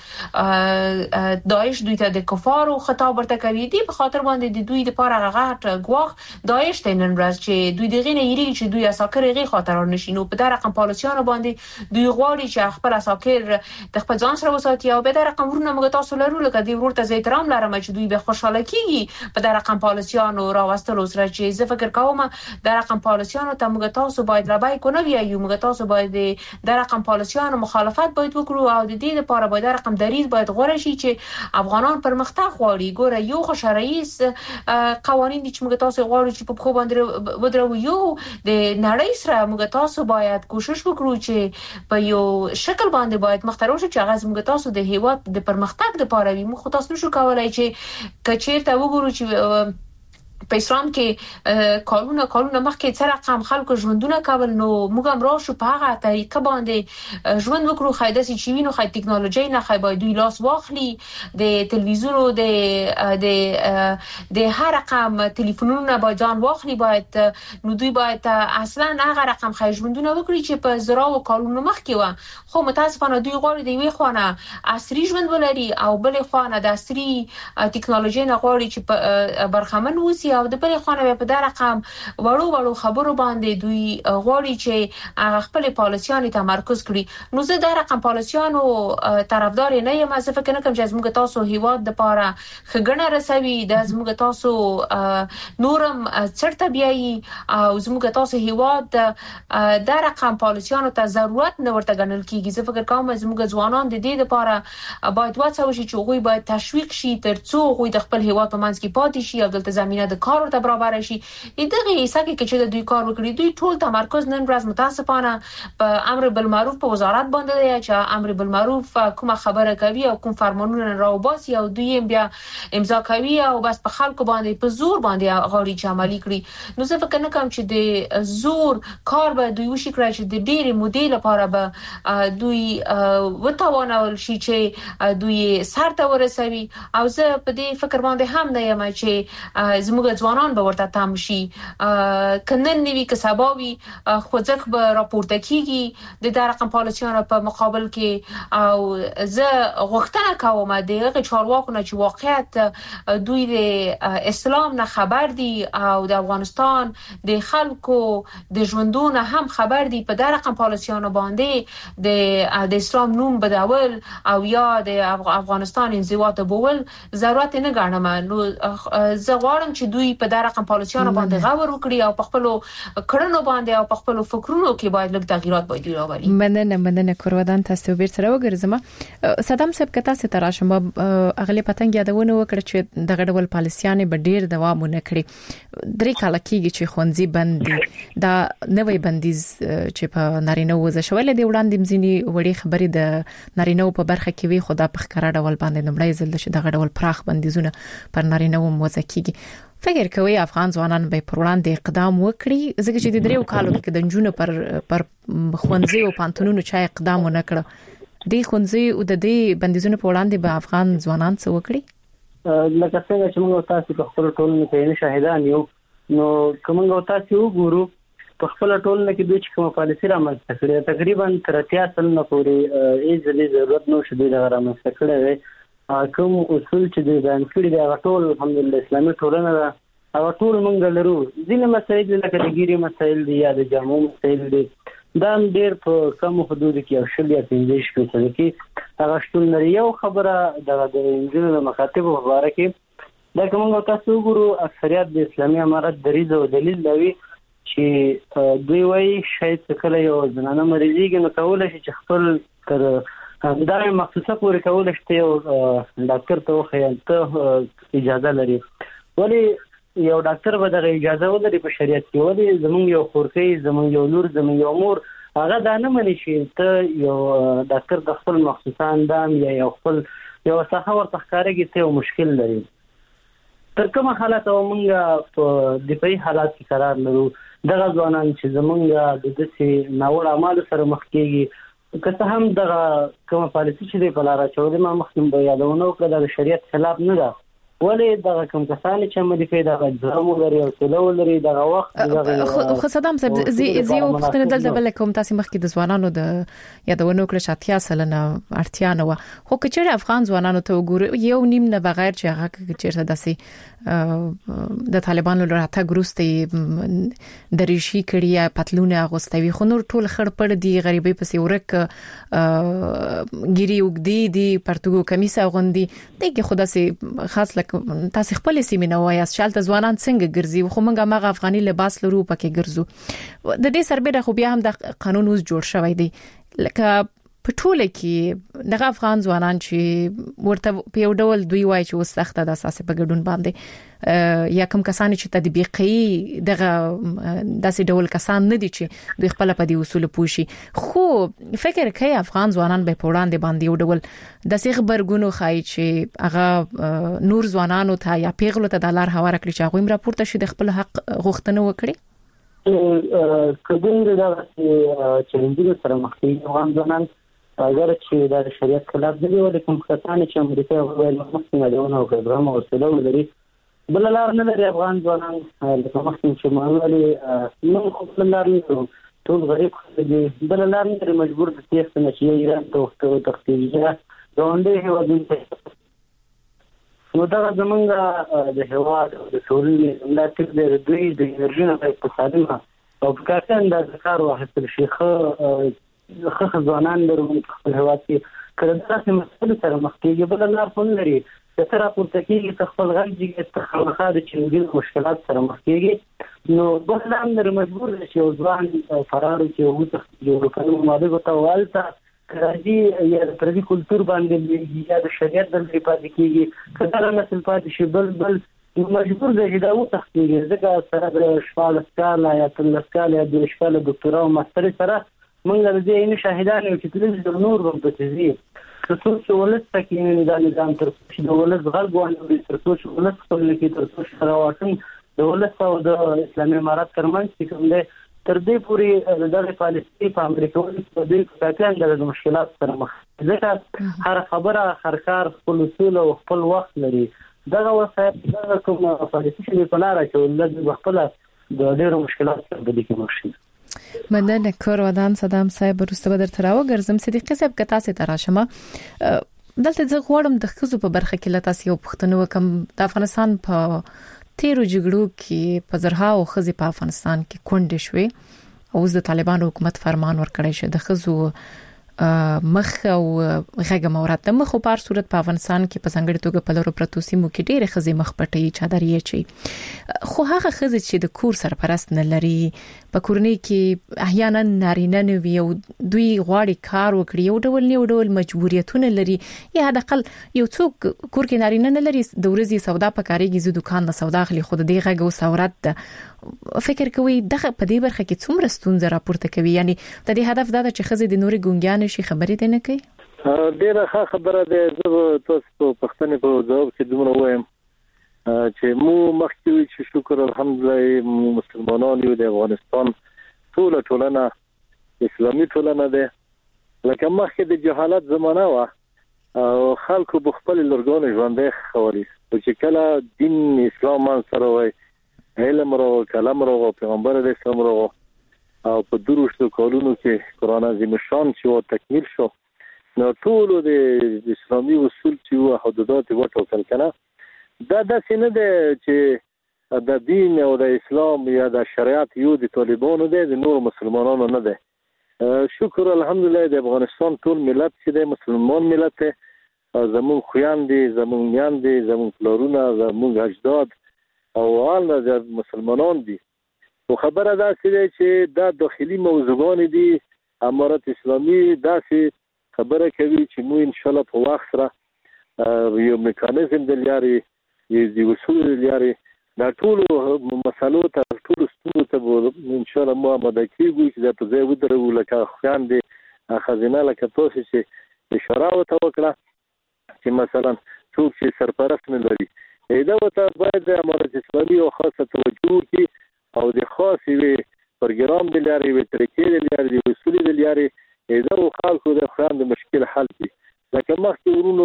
داعش دوی ته د کفارو خطاب ورته کوي. دي په خاطر باندې د دوی لپاره هغه غواخ داعش ته نن ورځ چې دوی دغه نه یری چې دوی عسكر یې خاطر نشینو په دا رقم پالیسیانو باندې دوی غواړي چې خپل عسكر د خپل ځان سره وساتي او به دا رقم ورونه موږ تاسو لرو لکه دی ورته زه احترام لرم چې دوی به خوشاله کیږي په دا رقم پالیسیانو راوستلو سره. چې زه فکر کوم دا رقم پالیسیانو ته موږ تاسو باید لبای کو نه ویایو، موږ تاسو باید دا رقم پالیسیانو مخالفت باید وکړو او د دې لپاره باید دا رقم دریز باید غوړه شي چې افغانان پرمختګ غواړي. ګوره یو خو شرعي قوانين چې موږ تاسو غواړو چې په خو باندې ودرو، یو د نړۍ سره موږ تاسو باید کوشش وکړو چې په یو شکل باندې باید مخترو شي چې هغه موږ تاسو د هیواد د پرمختګ لپاره وي. مخ تاسو نشو کولای چې کچیرته وګورو چې په اسلام کې قانون مخکې څه رقم خلکو ژوندونه کول. نو موږ هم راشو په هغه طریقه باندې ژوند وکړو. خایده سي چې وینو خای ټکنالوژي نه خای باید دوی لاس واخلي د تلویزیونو د هر رقم ټلیفونونو باید ځان واخلي. باید نو دوی باید اصلا هغه رقم خای ژوندونه وکړي چې په زرا او قانون مخکې و. خو متاسفانه دوی غواړي د یوې خوانه عصري ژوند ولري او بلې خوانه د عصري ټکنالوژي نه غواړي چې برخمن وسی او د بلې خانه په دا رقم وړو خبرو باندې دوی غواړي چې خپل پالیسیان تمرکز کړي. نو زه دا رقم پالیسیانو طرفدار نه یم. زه فکر نه کوم چې زموږ تاسو هیواد د پاره خګنه رسوي، د زموږ تاسو نورم چرته بیاي او زموږ تاسو هیواد د رقم پالیسیانو ته ضرورت نه ورته ګڼل کیږي. زه فکر کوم زموږ ځوانان د دې لپاره باید وڅو شي چې غوي باید تشویق شي ترڅو غوي د خپل هیواد په منځ کې پاتې شي او دلته زمينه د کار ورته برابر شي دغه حصہ کې چې دوی کار وکړي دوی ټول تمرکز نن ورځ متاسفانه په امر بالمعروف په وزارت باندې دی چې امر بالمعروف کومه خبره کوي او کوم فرمانونه راوباسي او دوی بیا امضا کوي او بس په خلکو باندې په زور باندې غاړي چې عملي کړي نو زه فکر نه کوم چې د زور کار به دوی وشي کړی چې د ډېرې مودې لپاره به دوی وتوانول شي چې دوی سر ته ورسوي او زه په دې فکر باندې هم نه یم چې زموږ ځوانان به ورته تم شي کنن نیوي کسباوي خو ځکه به راپورته کیږي د رقم پالیسیانو په مقابل کې او زه غوښتنه کوم د هغه چارواکو نه چې واقعیت دوی د اسلام نه خبر دي او د افغانستان د خلکو د ژوندونه هم خبر دي په رقم پالیسیانو باندې د اسلام نوم بدول او یا د افغانستان انزوا ته بول ضرورت نه ګڼم نو زه غواړم چې دوی په رقم پالیسیانو باندې غور وکړي او په خپل کړنو باندې او په خپل فکرونو کې باید لږ تغیرات باید راوړي مننه کورودان تاسو بیرته وګرځم صدام صاحب کته ستراشم اغلی پتنګ یادونه وکړه چې دغه ډول پالیسیانه به ډیر دوام نه کړي درې کال کېږي چې خونځي بندي دا نوې بندیز چې په نارینه وزه شولې دی وړاندې مزيني وړي خبرې د نارینه په برخه کې وي خدا په ښکارا ډول باندې نمړی زل چې دغه ډول پراخ بندیزونه پر نارینه وزه کېږي فکر کوي افغان ځوانان به پر وړاندې اقدام وکړي ځکه چې د دریو کالو کې د جنونو پر خونځي او پانتونونو چا اقدام ونه کړ د خونځي او د دې بندیزونو په وړاندې به افغان ځوانان څه وکړي لکه څنګه چې موږ تاسو په خپل ټولنه کې شاهدان یو نو کومه تاسو وګورو په خپل ټولنه کې دوی چې کومه پالیسي رامنځته کړې تقریبا تر 80 سلنه پورې ایزلي ضرورت نو شدي رامنځته کړې کوم اصول چې د بیان کړي دا ټول الحمدلله اسلامي ټولنه دا او ټول مونږ لرو ځینې مسایل لکه د ګيري مسایل دي یا د جامو مسایل دي دا ډېر په کم حدود کې او شل یا 15 کې هغه شتون لري یو خبره د انجینر مخاطب په اړه کې دا کومه تاسو ګورو اکثریت د اسلامي امارت دریځ او دلیل دی چې دوی وايي شاید کله یو ځنانه مریضي نو کولای شي چې خپل تر دا مخصوصه پورې کول شته یو ډاکټر ته وخیانته اجازه لري ولی یو ډاکټر به د اجازه ولري په شریعت کې ولی زمونږ یو خورکې زمونږ یو لور زمونږ یو مور هغه دا نه مني چې ته یو ډاکټر د خپل مخصوصا اندام یا یو خپل یو څه ورته ښکارېږي ته یو مشکل لري تر کومه حالت او موږ په دفاعي حالات کې قرار لرو دغه ځوانان چې زمونږ د دې ناوړه اعمال سره مخ کېږي که هم دغه کومه پالیسي چې په لاره چولې ما مخکې به یادونه وکړه د شریعت خلاف نه ده ولی دغه کوم کسان چې عملي کوي دغه ځرمو لري او سلو لري دغه وخت دغه خو صدام صاحب زیو پښتنه دلته بل کوم تاسو مخکې د ځوانانو د یادونه وکړه شاتیا سلنه اړتیا نه و خو کچره افغان ځوانانو ته وګورئ یو نیم نه بغیر چې هغه چیرته داسي د طالبانو لراته ګروستي دریشي کړي پتلونه غوستوي خو نور ټول خړ پړ دي غریبي پسې ورک ګيري وګدي دي پرتګو کمیسه غوندي دغه خدا سي خاص تاسو خپل سیمینه وایاست شالته ځوانان څنګه ګرځي خو موږ هغه افغاني لباس لرو پکې ګرځو د دې سربېره خو بیا هم د قانون اوس جوړ شوی دی لکه په ټوله کې دغه افغان ځوانان چې ورته په یو ډول دوی وایي چې وسخته د اساسي په ګډون باندې یا کوم کسان چې تطبیقي دغه داسې ډول کسان نه دي چې دوی خپل په دې اصول پوښي خو فکر کوي افغان ځوانان به په وړاندې باندې یو ډول د سیغ برګونو خای چې هغه نور ځوانانو ته یا پیغلو ته د لار هوار کړی چې هغه راپورته شي د خپل حق غوښتنه وکړي کله دا چې سره مخ کېږي افغان ځوانان اگر چې د شریعت خلاف دي ولیکم کسان چې امریکا او غیر مسلمانانو دونه او ګرام او سلو لري بل لار نه لري افغان ځوانان لکه مخکې چې مانولي نو خپل لار نه ټول غریب دي بل لار نه مجبور دي چې نشي ایران ته تختیجه دوندې هیوادونه نو دا زمونږ د هیواد د ټولنې د تیر د دوی د انرژي په اقتصادي او په کارتن د کار واحد شيخه خخ ځوانان لرو په خپل هیواد کې کله داسې مسئله سره مخ کېږي بل لار خون لري چې تر راپورته کېږي خپل غږ چې خامخا د چنګل مشکلات سره مخ کېږي نو بل لار مجبور دي چې ځوان فرار چې وځي یو کلمه ماده ته والته کراځي یا د پردي کلچر باندې یا د شریعت د پاتې کېږي کله نسل پاتې شي بل مجبور دی چې دا وتښتېږي ځکه سره د 14 کاله یا 13 کاله یا 20 کاله ډاکټرا او ماستري سره موږ د دې نه شاهدان یو چې تلل نور هم پکې دي تاسو چې ولس تکینه د نظام تر څو د ولس غږ وانه تر څو چې ولس خپل کې تر څو سره واټن د ولس او د اسلامي امارات ترمنځ چې کوم دی تر دې پورې د فلسطین په امریکا په دې کې د مشکلات سره مخ ځکه هر خبره هر کار خپل اصول او خپل وخت لري دغه وسایل دغه کوم فلسطین په لار کې ولې خپل د ډېرو مشکلات سره د دې مخ مننه کور ودان صدام صاحب ورسته بدر تراو ګرځم صدیق صاحب کتا سي تراشمه دلته زه غواړم د خزو په برخه کې لته یو پښتنو کم د افغانستان په تیرو جګړو کې په زرها او خزي په افغانستان کې کونډې شوې او د طالبانو حکومت فرمان ورکړی شه د خزو مخ او غږ مورات د مخ په هر صورت په افغانستان کې په څنګه توګه په لورو پروتوسیمو کې ډېر خزي مخ پټي چادرې چي خو هغه خزي چې د کور سرپرست نه لري په کورنۍ کې احیانا نارینه نه وي او دوی غواړي کار وکړي او ډول مجبوریتونه لري یا د اقل یو څوک کور کې نارینه نه لري د ورځې سودا پکاريږي زو دکان نه سودا خلی خود دې غږ او سورت فکر کوي دغه په دې برخه کې څومره ستونزې راپورته کوي یعنی د دې هدف دا چې خزي د نوري ګونګیان شي خبرې ده نه کوي ډیره ښه خبره ده زه تاسو په پښتنې په جواب کې دومره وایم چې مو مخکې چې شکر الحمدلله مسلمانان یو د افغانستان ټولنه اسلامي ټولنه ده لکه مخکې د جهالت زمانہ و او خلکو په خپل لورګانو ژوندې خوري چې کله دین اسلام سره وای علم رو کلام رو پیغمبر اسلام رو او په دروشتو کولونو کې قرآن عظیم شان چې تکمیل شو نو ټول د اسلامي اصول چې حدودات وټاکل کنه دا د سینه ده چې د دین او د اسلام یا د شریعت یو د طالبانو ده د نور مسلمانانو نه ده شکر الحمدلله د افغانستان ټول ملت چې د مسلمان ملت زمون خويندې زمون یاندې زمون پلرونه زمون اجداد او حال د مسلمانان دي خو خبره دا چې دا داخلي موضوعان دي امارت اسلامي داسې خبره کوي چې مو ان شاء الله په وخت سره یو میکانیزم د لاري یو اصول د لاري دا ټول مسالو ته ټول ستونزو ته ان شاء الله مو آماده کیږو چې دا په ځای ودرو لکه خواندې خزینه لکه تاسو چې اشاره وکړه چې مثلا څوک چې سرپرست نه لري دا ته باید د امارت اسلامي او خاصه توجه وکړي او د خاصې پروګرام د لاري وي طریقې د لاري د اصول د لاري دا خلکو د خواند مشکل حل دي لکه مخکې ورونو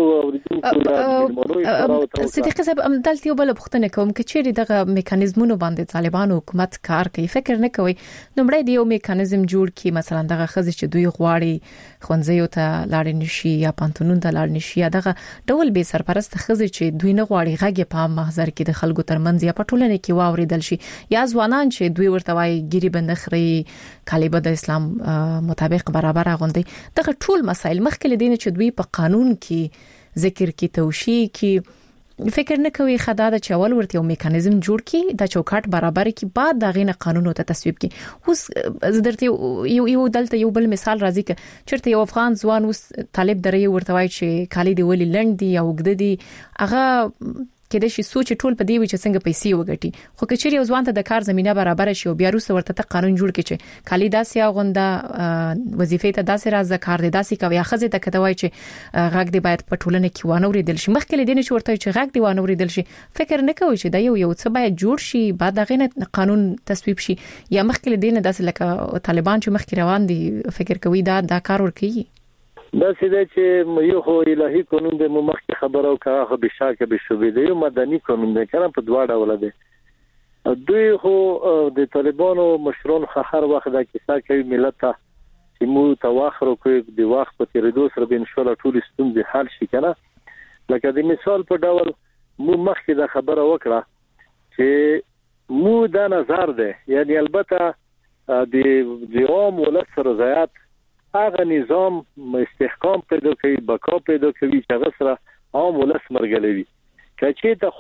اوریدونکو صدیق صاحب دلته یو بل پوښتنه کوم چې چیرې دغه میکانیزمونو باندې طالبانو حکومت کار کوي فکر نه کوي نومړی دی یو میکانیزم جوړ کی مثلا دغه خزې چې دوی غواړي خونځیو ته لاړ نشي یا پانتونون ته لاړ نشي یا دغه ډول به سرپرست خزې چې دوی نه غواړي غږی په محضر کې د خلکو ترمنځ یا په ټولنه کې واوریدل شي یا ځوانان چې دوی ورته وايي ګيري بندخري کالیبه د اسلام مطابق برابر غونډي دغه ټول مسایل مخکې دي چې دوی په قانون کې ذکر کې توشیح کې فکر نه کوي خدای د چول ورته یو میکانیزم جوړ کی د چوکاټ برابر کی بعد د غینه قانون ته تصویب کی اوس زدرته یو دلته یو بل مثال راځي ک چرته یو افغان ځوان اوس طالب درې ورته وای چې کالی دی ولی لند دی او وګد دی هغه کله شي سوچ ټول په دی و چې څنګه پیسې وګټي خو کچېر یو ځوان ته د کار زمينه برابر شي او بیا روسه ورته قانون جوړ کړي چې کالی داسې غونډه وظیفې ته داسې راز کار دي داسې کوي خزه ته کتوای چې غږ دی باید په ټولنه کې وانوریدل شي مخکې دینه چې ورته چې غږ دی وانوریدل شي فکر نه کوي چې دا یو څه باید جوړ شي بعد دغه قانون تصویب شي یا مخکې دینه داسې لکه طالبان چې مخکې روان دي فکر کوي دا کار ور کوي دا چې یو خو الهي قانون د مخکې خبرو کاغه به شاکه به شوبې دی یو مدني قانون دی کنه په دوا ډول دی دوی خو د طالبانو مشرون هر وخت دا کیسه کوي ملت ته چې مو تواخر کوي د وخت په تیریدو سره به ان شاء الله ټول ستونزې حل شي کنه لکه د مثال په ډول مو مخکې دا خبره وکړه چې مو دا نظر دی یعنی البته د عام ولس رضایت هغه نظام استحکام پیدا کوي بقا پیدا کوي چې هغه سره عام ولس مرګلوي کچې ته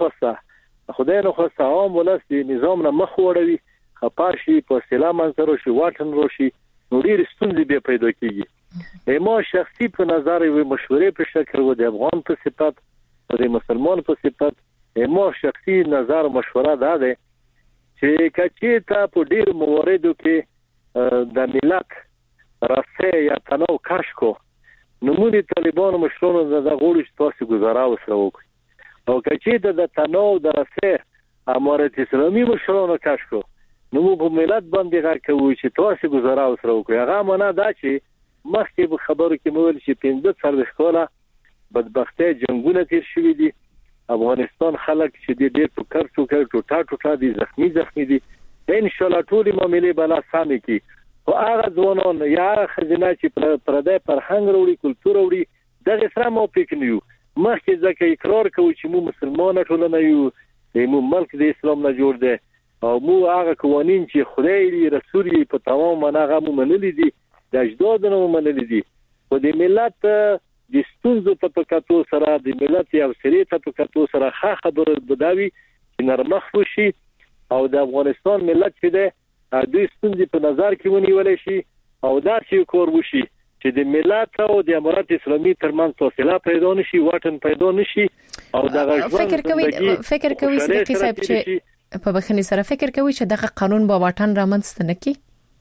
خدای نه خواسته عام ولس د نظام نه مخ وړوي خپاشي په سلام منځرو شي واټن روشي نو ډیر ستونزې به پیدا کیږي ما شخصي په نظر وي مشورې په شکل و د افغان په صفت او د مسلمان په صفت مو شخصي نظر مشوره ده چې کچې ته په ډیر مواردو کې د ملت راسه یا تنو کاش کو نو موږ طالبانو مشرونو د غوړو تاسو گزاره وسره وکړو او کچې د تنو د راسه امارت اسلامي مشرونو کاش کو نو موږ ملت باندې غواړو چې تاسو گزاره وسره وکړو هغه معنا دا چې مخکې به خبرو کې مول چې 15 سال کاله بدبختۍ جنگونه تیر شوې دي افغانستان خلک چې ډېر په کارڅو کې ټوټه دي زخمی دي ان شاء الله ټول معاملې بلا سامي کی او هغه ځوانان یا خزینه چې پردای فرهنګ وروړي کلچر وروړي دغه سره مو پکې نیو مخکې ځکه اقرار کوي چې مو مسلمان ټولنه یو مو ملک د اسلام نه جوړ دی او مو هغه قوانین چې خدای رسول په تمام منغه مو منلي دي د اجدادونو منلي دي او د ملت د ستونزو په پکاتو سره د ملت یو سری ته پکاتو سره خبره بداوي چې نرمخ وشي او د افغانستان ملت چې د دوی ستونزې په نظر کې ونیول شي او دا چې کور وشي چې د ملت او د امارت اسلامي ترمنځ فاصله پیدا نشي واټن پیدا نشي او دا فکر کوي صدیقي صاحب چې په بخنی سره فکر کوي چې دغه قانون به واټن رامنځته نکړي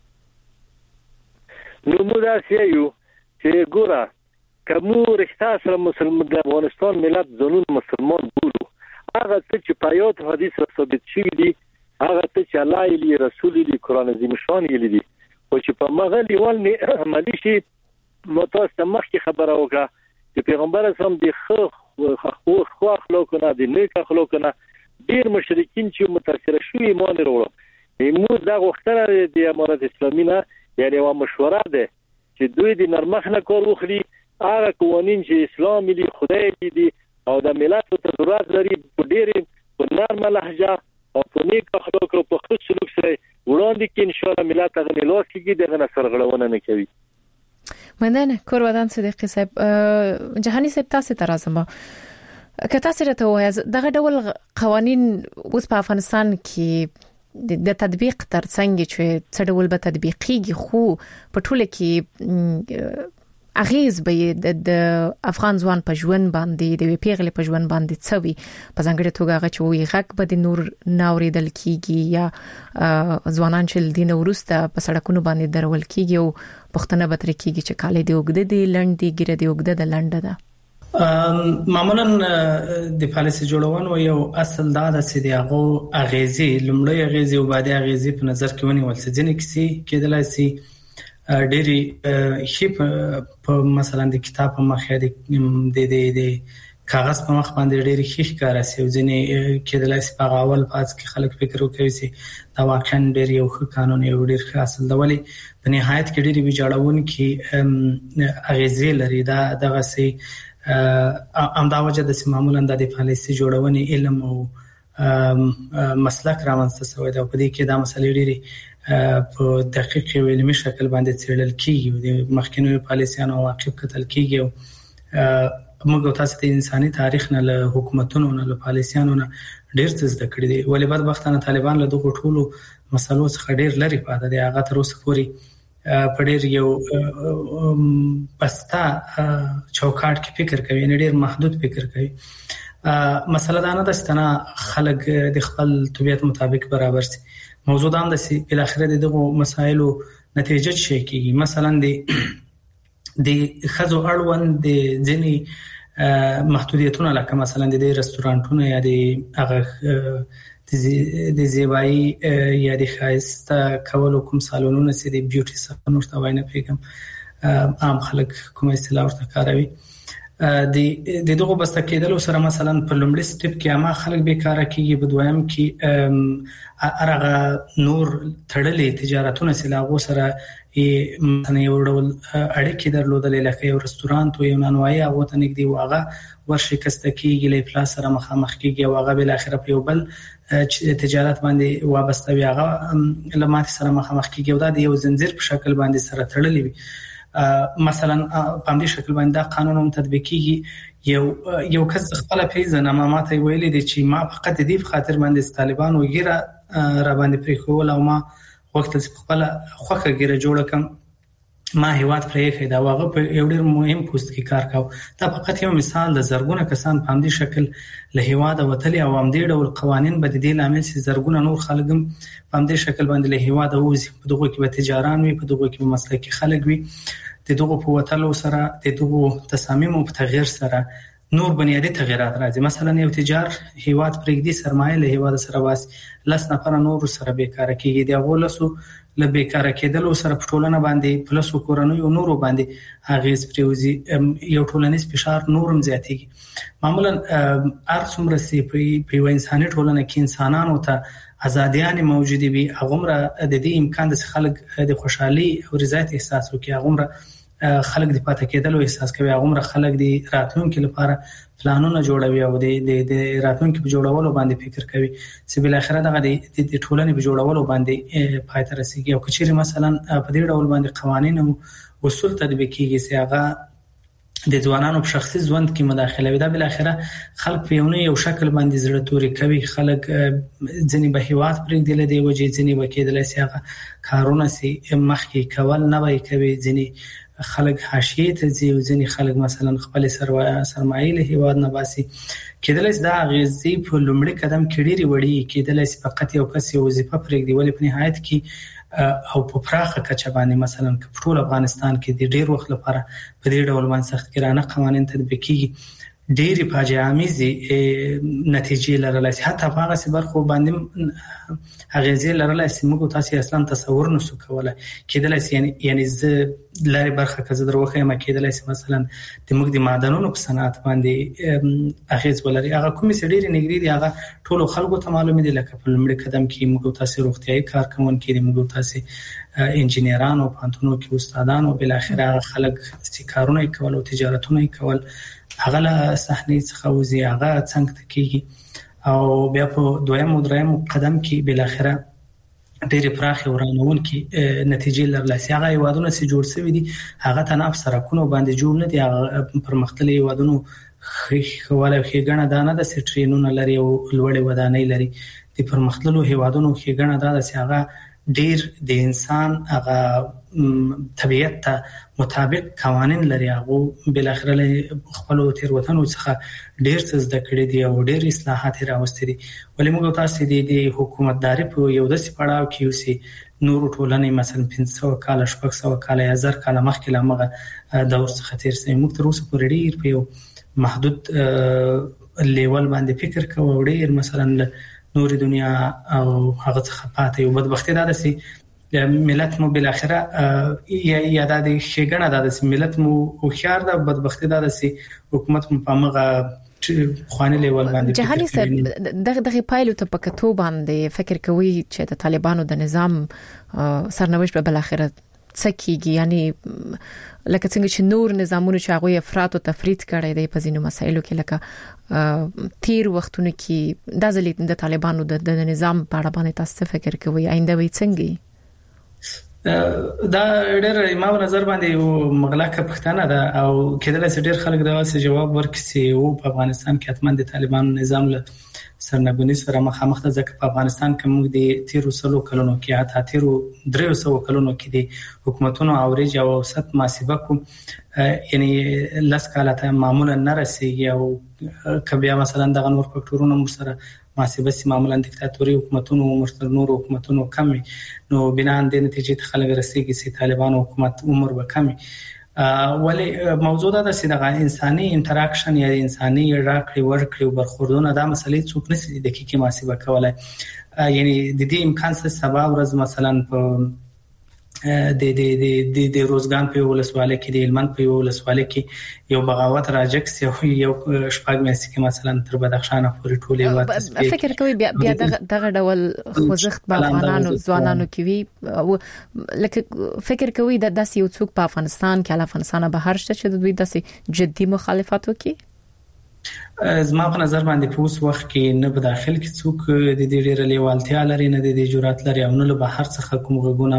نو موږ دا سیو چې ګوره کومو رښتا سره مسلمان د افغانستان ملت ځنون مسلمان بولو هغه چې په آیات حدیث ثابت شوی دي هغه چې الله علی رسول دی قران عظیم شان یې دي او چې په مغلی ولني عملی شي متاسف مخکې خبره وکړه چې پیغمبر اسلام د خو اخلاقونه د نیک اخلاقونه ډیر مشرکین چې متاثر شوی ایمان وروړي موږ دا غوښتنه د امارت اسلامي نه یعنی وا مشوره ده چې دوی د نرمخ نه کار وکړي هغه قوانین چې اسلام دی خدای دی او د ملت ته ضرورت لري په ډېر په نرمه لهجه او په نیک اخلاق او په ښه سلوک سره وړاندې کې ان شاء الله ملت هغه لاس کې دغه سرغړونه نه کوي. مننه کور ودان صدیقي صاحب جهاني صاحب تاسو ته راځم که تاسو راته وایي دغه ډول قوانین اوس په افغانستان کې د تطبیق ترڅنګ چې څه ډول به تطبیقيږي خو په ټوله کې اغیز به د افغان ځوان په ژوند باندې د پیغلې په ژوند باندې څوي په ځانګړي توګه هغه چې وي غږ به د نور ناوریدل کیږي یا ځوانان چې دین ورسته په سړکونو باندې درول کیږي او پښتنه به تر کیږي چې کالې دی وګد دی لنډ دی ګره دی وګد د لنډه ده معمولا د پالیسي جوړونې یو اصل دا د سیدیاغو اغیزي لمړی اغیزي او بعدي اغیزي په نظر کې ونیول ځینې کیسې کېدلای شي ډېری شپ په مثلا د کتاب په مخ د کاغذ په مخ باندې ډېری خېخ کار اسي ځینې کېدلای شي په اول پاس کې خلک فکر وکوي چې دا واقعا ډېر یو ښه قانون یو ډېر ښه اصل دی ولی په نهایت کې ډېری ویجاړون کې اغیزي لري دا دغه سي امدا وجه د معمولا د پالیسي جوړونې علم او مسلک رامنځته شوی دا په دې کې دا مسلې ډېری په دقیق او علمي شکل باندې څېړل کیږي د مخکینو پالیسیانو واقع کتل کیږي او موږ تاسو د انساني تاریخ نه له حکومتونو نه له پالیسیانو نه ډېر څه زده کړی دي ولې بدبختانه طالبان له دغه ټولو مسلو څخه ډېر لري پاتې دي هغه تر اوسه پورې په ډېر یو بستا چوکاټ کې فکر کوي نه ډېر محدود فکر کوي مسله دا نه ده چې خلک د خپل طبيعت مطابق برابر سي موضوع دا ده چې په اخر دغه مسایلو نتیجه شي کیږي مثلا د خزو اړوند د ځینی محدودیتونه لکه مثلا د رستورانټونو یا د هغه د زیبایی یا د خاصه کولو کوم سالونونه چې د بیوټي څخه نور تا وینه پیغام عام خلک کومه اصطلاح ورته کاروي د دغه بسته کېدل سره مثلا په لومړي سټپ کې ما خلک به کار کوي په دویم کې ارغه نور تړلې تجارتونه سلاغو سره مثلا یو ډول اړیکې درلودل لکه یو رستورانت او یو نانوایي هغه ته نږدې واغه ورشکسته کېږي له پلاس سره مخامخ کېږي او هغه بل اخر په یو بل تجارت باندې وابسته وي هغه لمات سره مخامخ کېږي او دا د یو زنجیر په شکل باندې سره تړلې وي مثلا په همدې شکل باندې دا قانون هم تطبیق کیږي یو کس خپل پیژنه ما ته ویلي دي چې ما فقط د دې خاطر باندې طالبان وګړه را باندې پریخول او ما وخت خپل خوخه ګیره جوړ کم ما هیواد پرې دا واغه په یو ډېر مهم پوسټ کې کار کاوه. دا فقط یو مثال د زرګونه کسان په همدې شکل له هیواد وتلي او همدې ډول قوانین به د دې لامل چې زرګونه نور خلک هم په همدې شکل باندې له هیواد وځي. په دغه کې به تجاران وي، په دغه کې به مسلکي خلک وي. د دغه په وتلو سره د دغه تصامیمو په تغییر سره نور بنیادی تغیرات راځي. مثلا یو تجار هیواد پرېږدي، سرمایه له هیواد سره واسي، 10 نفر نور سره بیکاره کیږي. د اولسو له بیکاره کېدلو سره په ټولنه باندې پلس کورنۍ او نورو باندې اغیز پریوزي، یو ټولنیز فشار نورم زیاتېږي. معمولا ارڅومره سي په یو انساني ټولنه کې انسانانو ته ازاديان موجوده وي، هغه د دې امکان د خلک د خوشحالي او رضایت احساس وکړي، هغه خلک د پاتې کېدلو احساس کوي، هغه خلک د راتلونکو لپاره پلانونه جوړوي او د راتلونکو په جوړولو باندې فکر کوي چې بل اخره دغه د ټولنې په جوړولو باندې پای ته رسیږي. او کچېره مثلا په دې ډول باندې قوانين او اصول تطبیق کیږي چې هغه د ځوانانو په شخصي ژوند کې مداخله وي. دا بل اخره خلک په یو شکل باندې زړه توري کوي. خلک ځنی به هیواد پرېږدي له دې وجې، ځنی به کېدل چې هغه کارونه سي مخکې کول نه وای کوي، ځنی خلک حاشیه ته ځي، ځنی خلک مثلا خپل سرمایه له هیواد نه باسي. کېدل چې دا غزي په لومړي قدم کې ډېری وړي، کېدل چې فقط یو کس یو وظیفه پرېږدي، ولې په نهایت کې او په پراخه کچه باندې مثلا په ټول افغانستان کې د ډېر وخت لپاره په دې ډول باندې سخت ګرانه قوانين تطبیق کیږي، ډېری فاجعه آمیزې نتیجې لرلای شي. حتی هغه څه برخو باندې هغه ځای لرلای شي موږ تاسو اصلا تصور نشو کولای. کېدلای شي یعنی زه لاري برخه کزه دروخه ما کېدلای شي مثلا د موږ د معدنونو په صنعت باندې اغیز ولري. هغه کومې سړي نګری دي، هغه ټول خلکو ته معلومه دي. لکه په لومړي قدم کې موږ تاسو روغتيایي کارکونکو دي، موږ تاسو انجنیرانو، پانتونو کې استادانو، بل اخر خلک چې کارونه کول او تجارتونه کول، هغه له صحنې څخه وځي، هغه څنګه کېږي. او بیا په دویم او دریم قدم کې بل اخره ډېر پراخ ورانون کې نتیجې لرلاسي. هغه یوادونه چې جوړ شوی دي هغه تناب سرکونو باندې جوړ نه دي، هغه پرمختللي یوادونو خواله خېګنه دانه د سټرینونو لري او لوړې ودانۍ لري. د پرمختللو هیوادونو خېګنه دا چې هغه ډېر د انسان هغه طبيعت ته مطابق قوانين لري. هغه بل اخر له خپل تیروتنو څخه ډېر څه زده کړی دي او ډېر اصلاحات راوستي دي. ولې موږ تاسو د حکومتداري په یو داسې پړاو کې اوسې نور ټولنې مثلا 500 کال 600 کال 1000 کال مخکې لمغه دور څخه تیر سي. موږ تر اوسه پورې ډېر په یو محدود لیول باندې فکر کوو، ډېر مثلا نور دنیا او هغه څخه پاتې یو بدبختي ده چې ملت مو بل اخره یا د شګنه ده چې ملت مو خوشار ده، بدبختي ده چې حکومت مو په مغه خوانه لیول باندې. جهاني صاحب دغه پایلو ته پکتو باندې فکر کوي چې د طالبانو د نظام سرنوشت په بل اخره څکیږي، یعنی لکه څنګه چې نور نظامونه چې هغه افراط او تفرید کړي دی په ځینو مسایلو کې، لکه تیر وختونو کې د ځلې د طالبانو د نظام په اړه باندې تاسو فکر کوئ آینده وي څنګه؟ دا ډېر ما نظر باندې یو مغلقه پښتنه ده او کېدل چې ډېر خلک دا څه جواب ورکړي او په افغانستان کې حتمان د طالبانو نظام له سرنګونی سره مخامخ ده. ځکه په افغانستان کې موږ د 1300 کلونو کې حتی 1300 کلونو کې د حکومتونو اوریج او اوسط محاسبه کوم، یعنی لاس کاله ته معمولا نه رسیږي او کبیا مثلا دغه نور فکټورونه مر سره محاسبه سي معمولا دیکتاتوري حکومتونو مرتر نور حکومتونو کمی نو بنا د نتیجې ته خلک رسیږي چې طالبانو حکومت عمر وکمي. ولی موضوع دا چې د انساني انټراکشن یا انساني راکړې ورکړې او برخوردونه دا مسلې څوک نشي دقیقې محاسبه کولای. یعنی د دې امکان څه سبا ورځ مثلا په د روزګان په ولسواله کې د هلمند په ولسواله کې یو بغاوت راجکس یو شپږ میاشتې کې مثلا تر بدخشان پورې ټولې وات فکر کوي بیا دغه ډول خوځښت په افغانانو ځوانانو کې وي، لکه فکر کوي د داسې یو څوک په افغانستان کې افغانستان بهر شته چې د دوی داسې جدي مخالفت وکړي؟ زما په نظر باندې په اوس وخت کې نه په داخل کې څوک د دې ډېر لیوالتیا لري، نه د دې جرأت لري او نه له بهر څخه کوم غوونه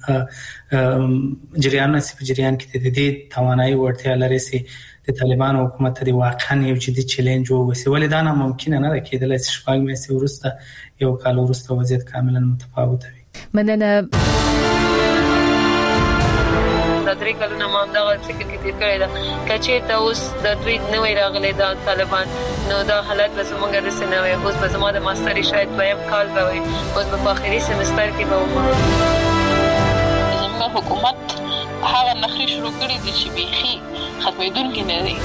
جریان نه په جریان کې د دې توانایي ورته لري چې د طالبانو حکومت د واقعا یو جدي چیلنج ووسی. ولې دا نه ممکن نه ده کېدلای چې شپږ میاشتې وروسته یو کال وروسته وضعیت کاملا متفاوت وي. مننه. 3 کلونه ما دغه فکر کې تیر کړی دا کچې ته اوس د دوی نوې راغلي د طالبان نو دا حالت به زموږ د سنوي اوس به زموږ د ماستري شاید دویم کال به وي اوس په اخري سمستر کې به ومه زموږ حکومت هغه نخري شروع کړی دي چې بيخي ختمېدونکي نه دي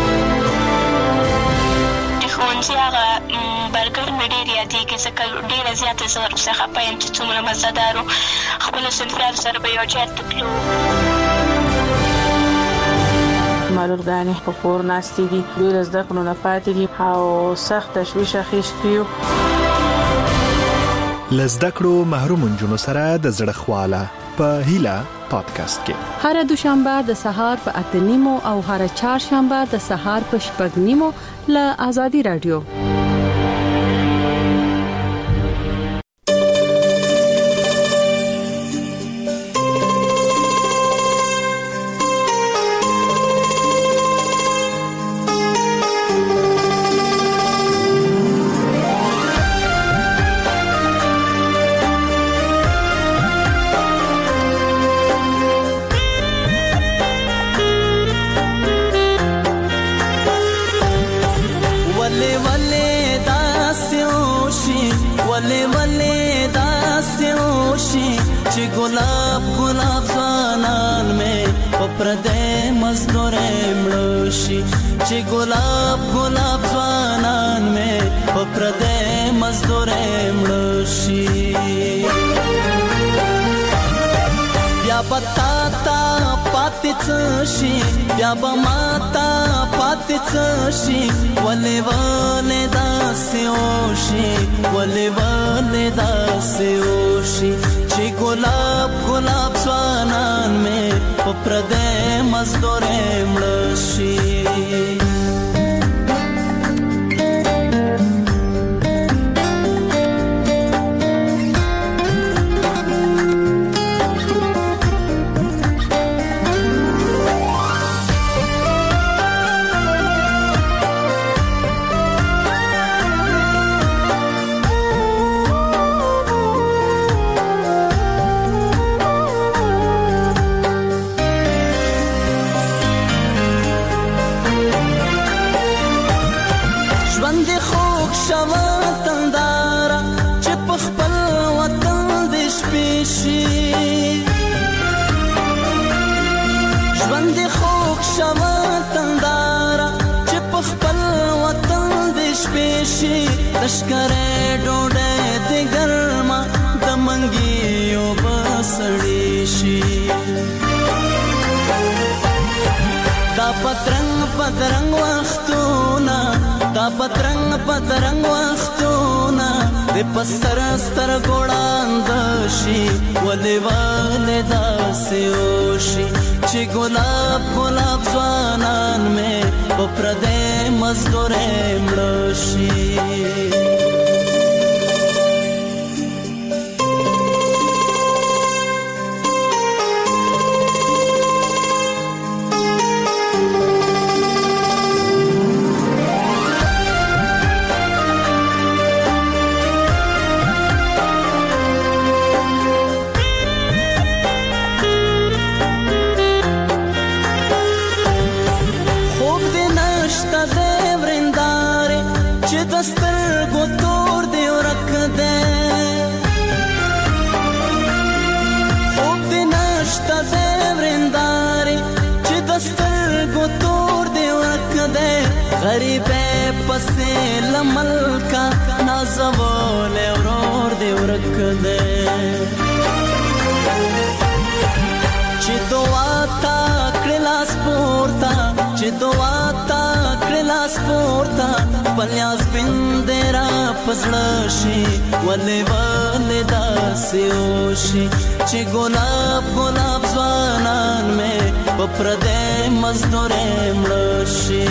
ښوونځي هغه برګر مې ډېر یادېږي ځکه ډېره زیاته زه ورپسې خفه یم چې څومره مزهدار و خپلو صنفیانو سره به یو ځای ته تلو معلولګانې په کور ناستې دي ډېر زده کړو نه پاتې دي او سخت تشویش اخیستی یو له زده کړو محروم نجونو سره د زړه خواله په هیله پادکاسټ کې هر دوشنبه د سهار په 8:30 او هر چهارشنبه د سهار په 6:30 له آزادي رادیو गुलाब गुलाब ځوانان مې په پردې مزدورې مړوشي چې गुलाब गुलाब ځوانان مې په پردې مزدورې مړوشي بیا بتا تا پاتې څشي بیا بماتا پاتې څشي ولې ولې داسې وشي ولې ولې داسې وشي چې गुलाब गुलाब ځوانان مې په پردې مزدورې مړشي لشکره ډوډۍ د ګرما د منګیو بسړې شي دا پترنګ پترنګ وختونه دا پترنګ پترنګ وختونه د پستر ستر ګوړاند شي ولې ولې داسې وشي چې गुलाब गुलाब ځوانان مې په پردې مزدورې مړشي غریبه پسې لملکا نازول ورور دی ورکده چې دعا تا کړلاس پورتا چې دعا تا کړلاس پورتا پلیاس بندرا پسړشي ولې ولې داسې وشي چې गुलाब गुलाब ځوانان مې په پردې مزدورې مړشي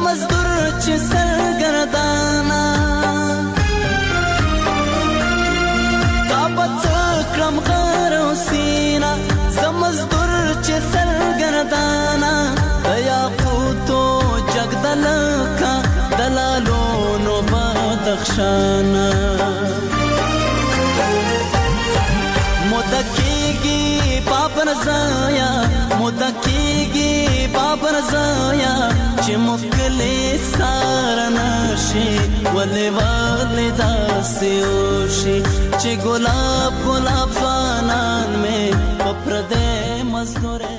زمزدور چې سرګردانا کابت کرم غر سینا زمزدور چې سرګردانا دیا پوتو جگدل کا دلالو نو بدخشانا مدکیگی بابر زایا مدکیگی بابر زایا چې مکلی سارنشي ولی ولی داسی اوشي چې گلاب گلاب زوانان میں پپرده مزدوره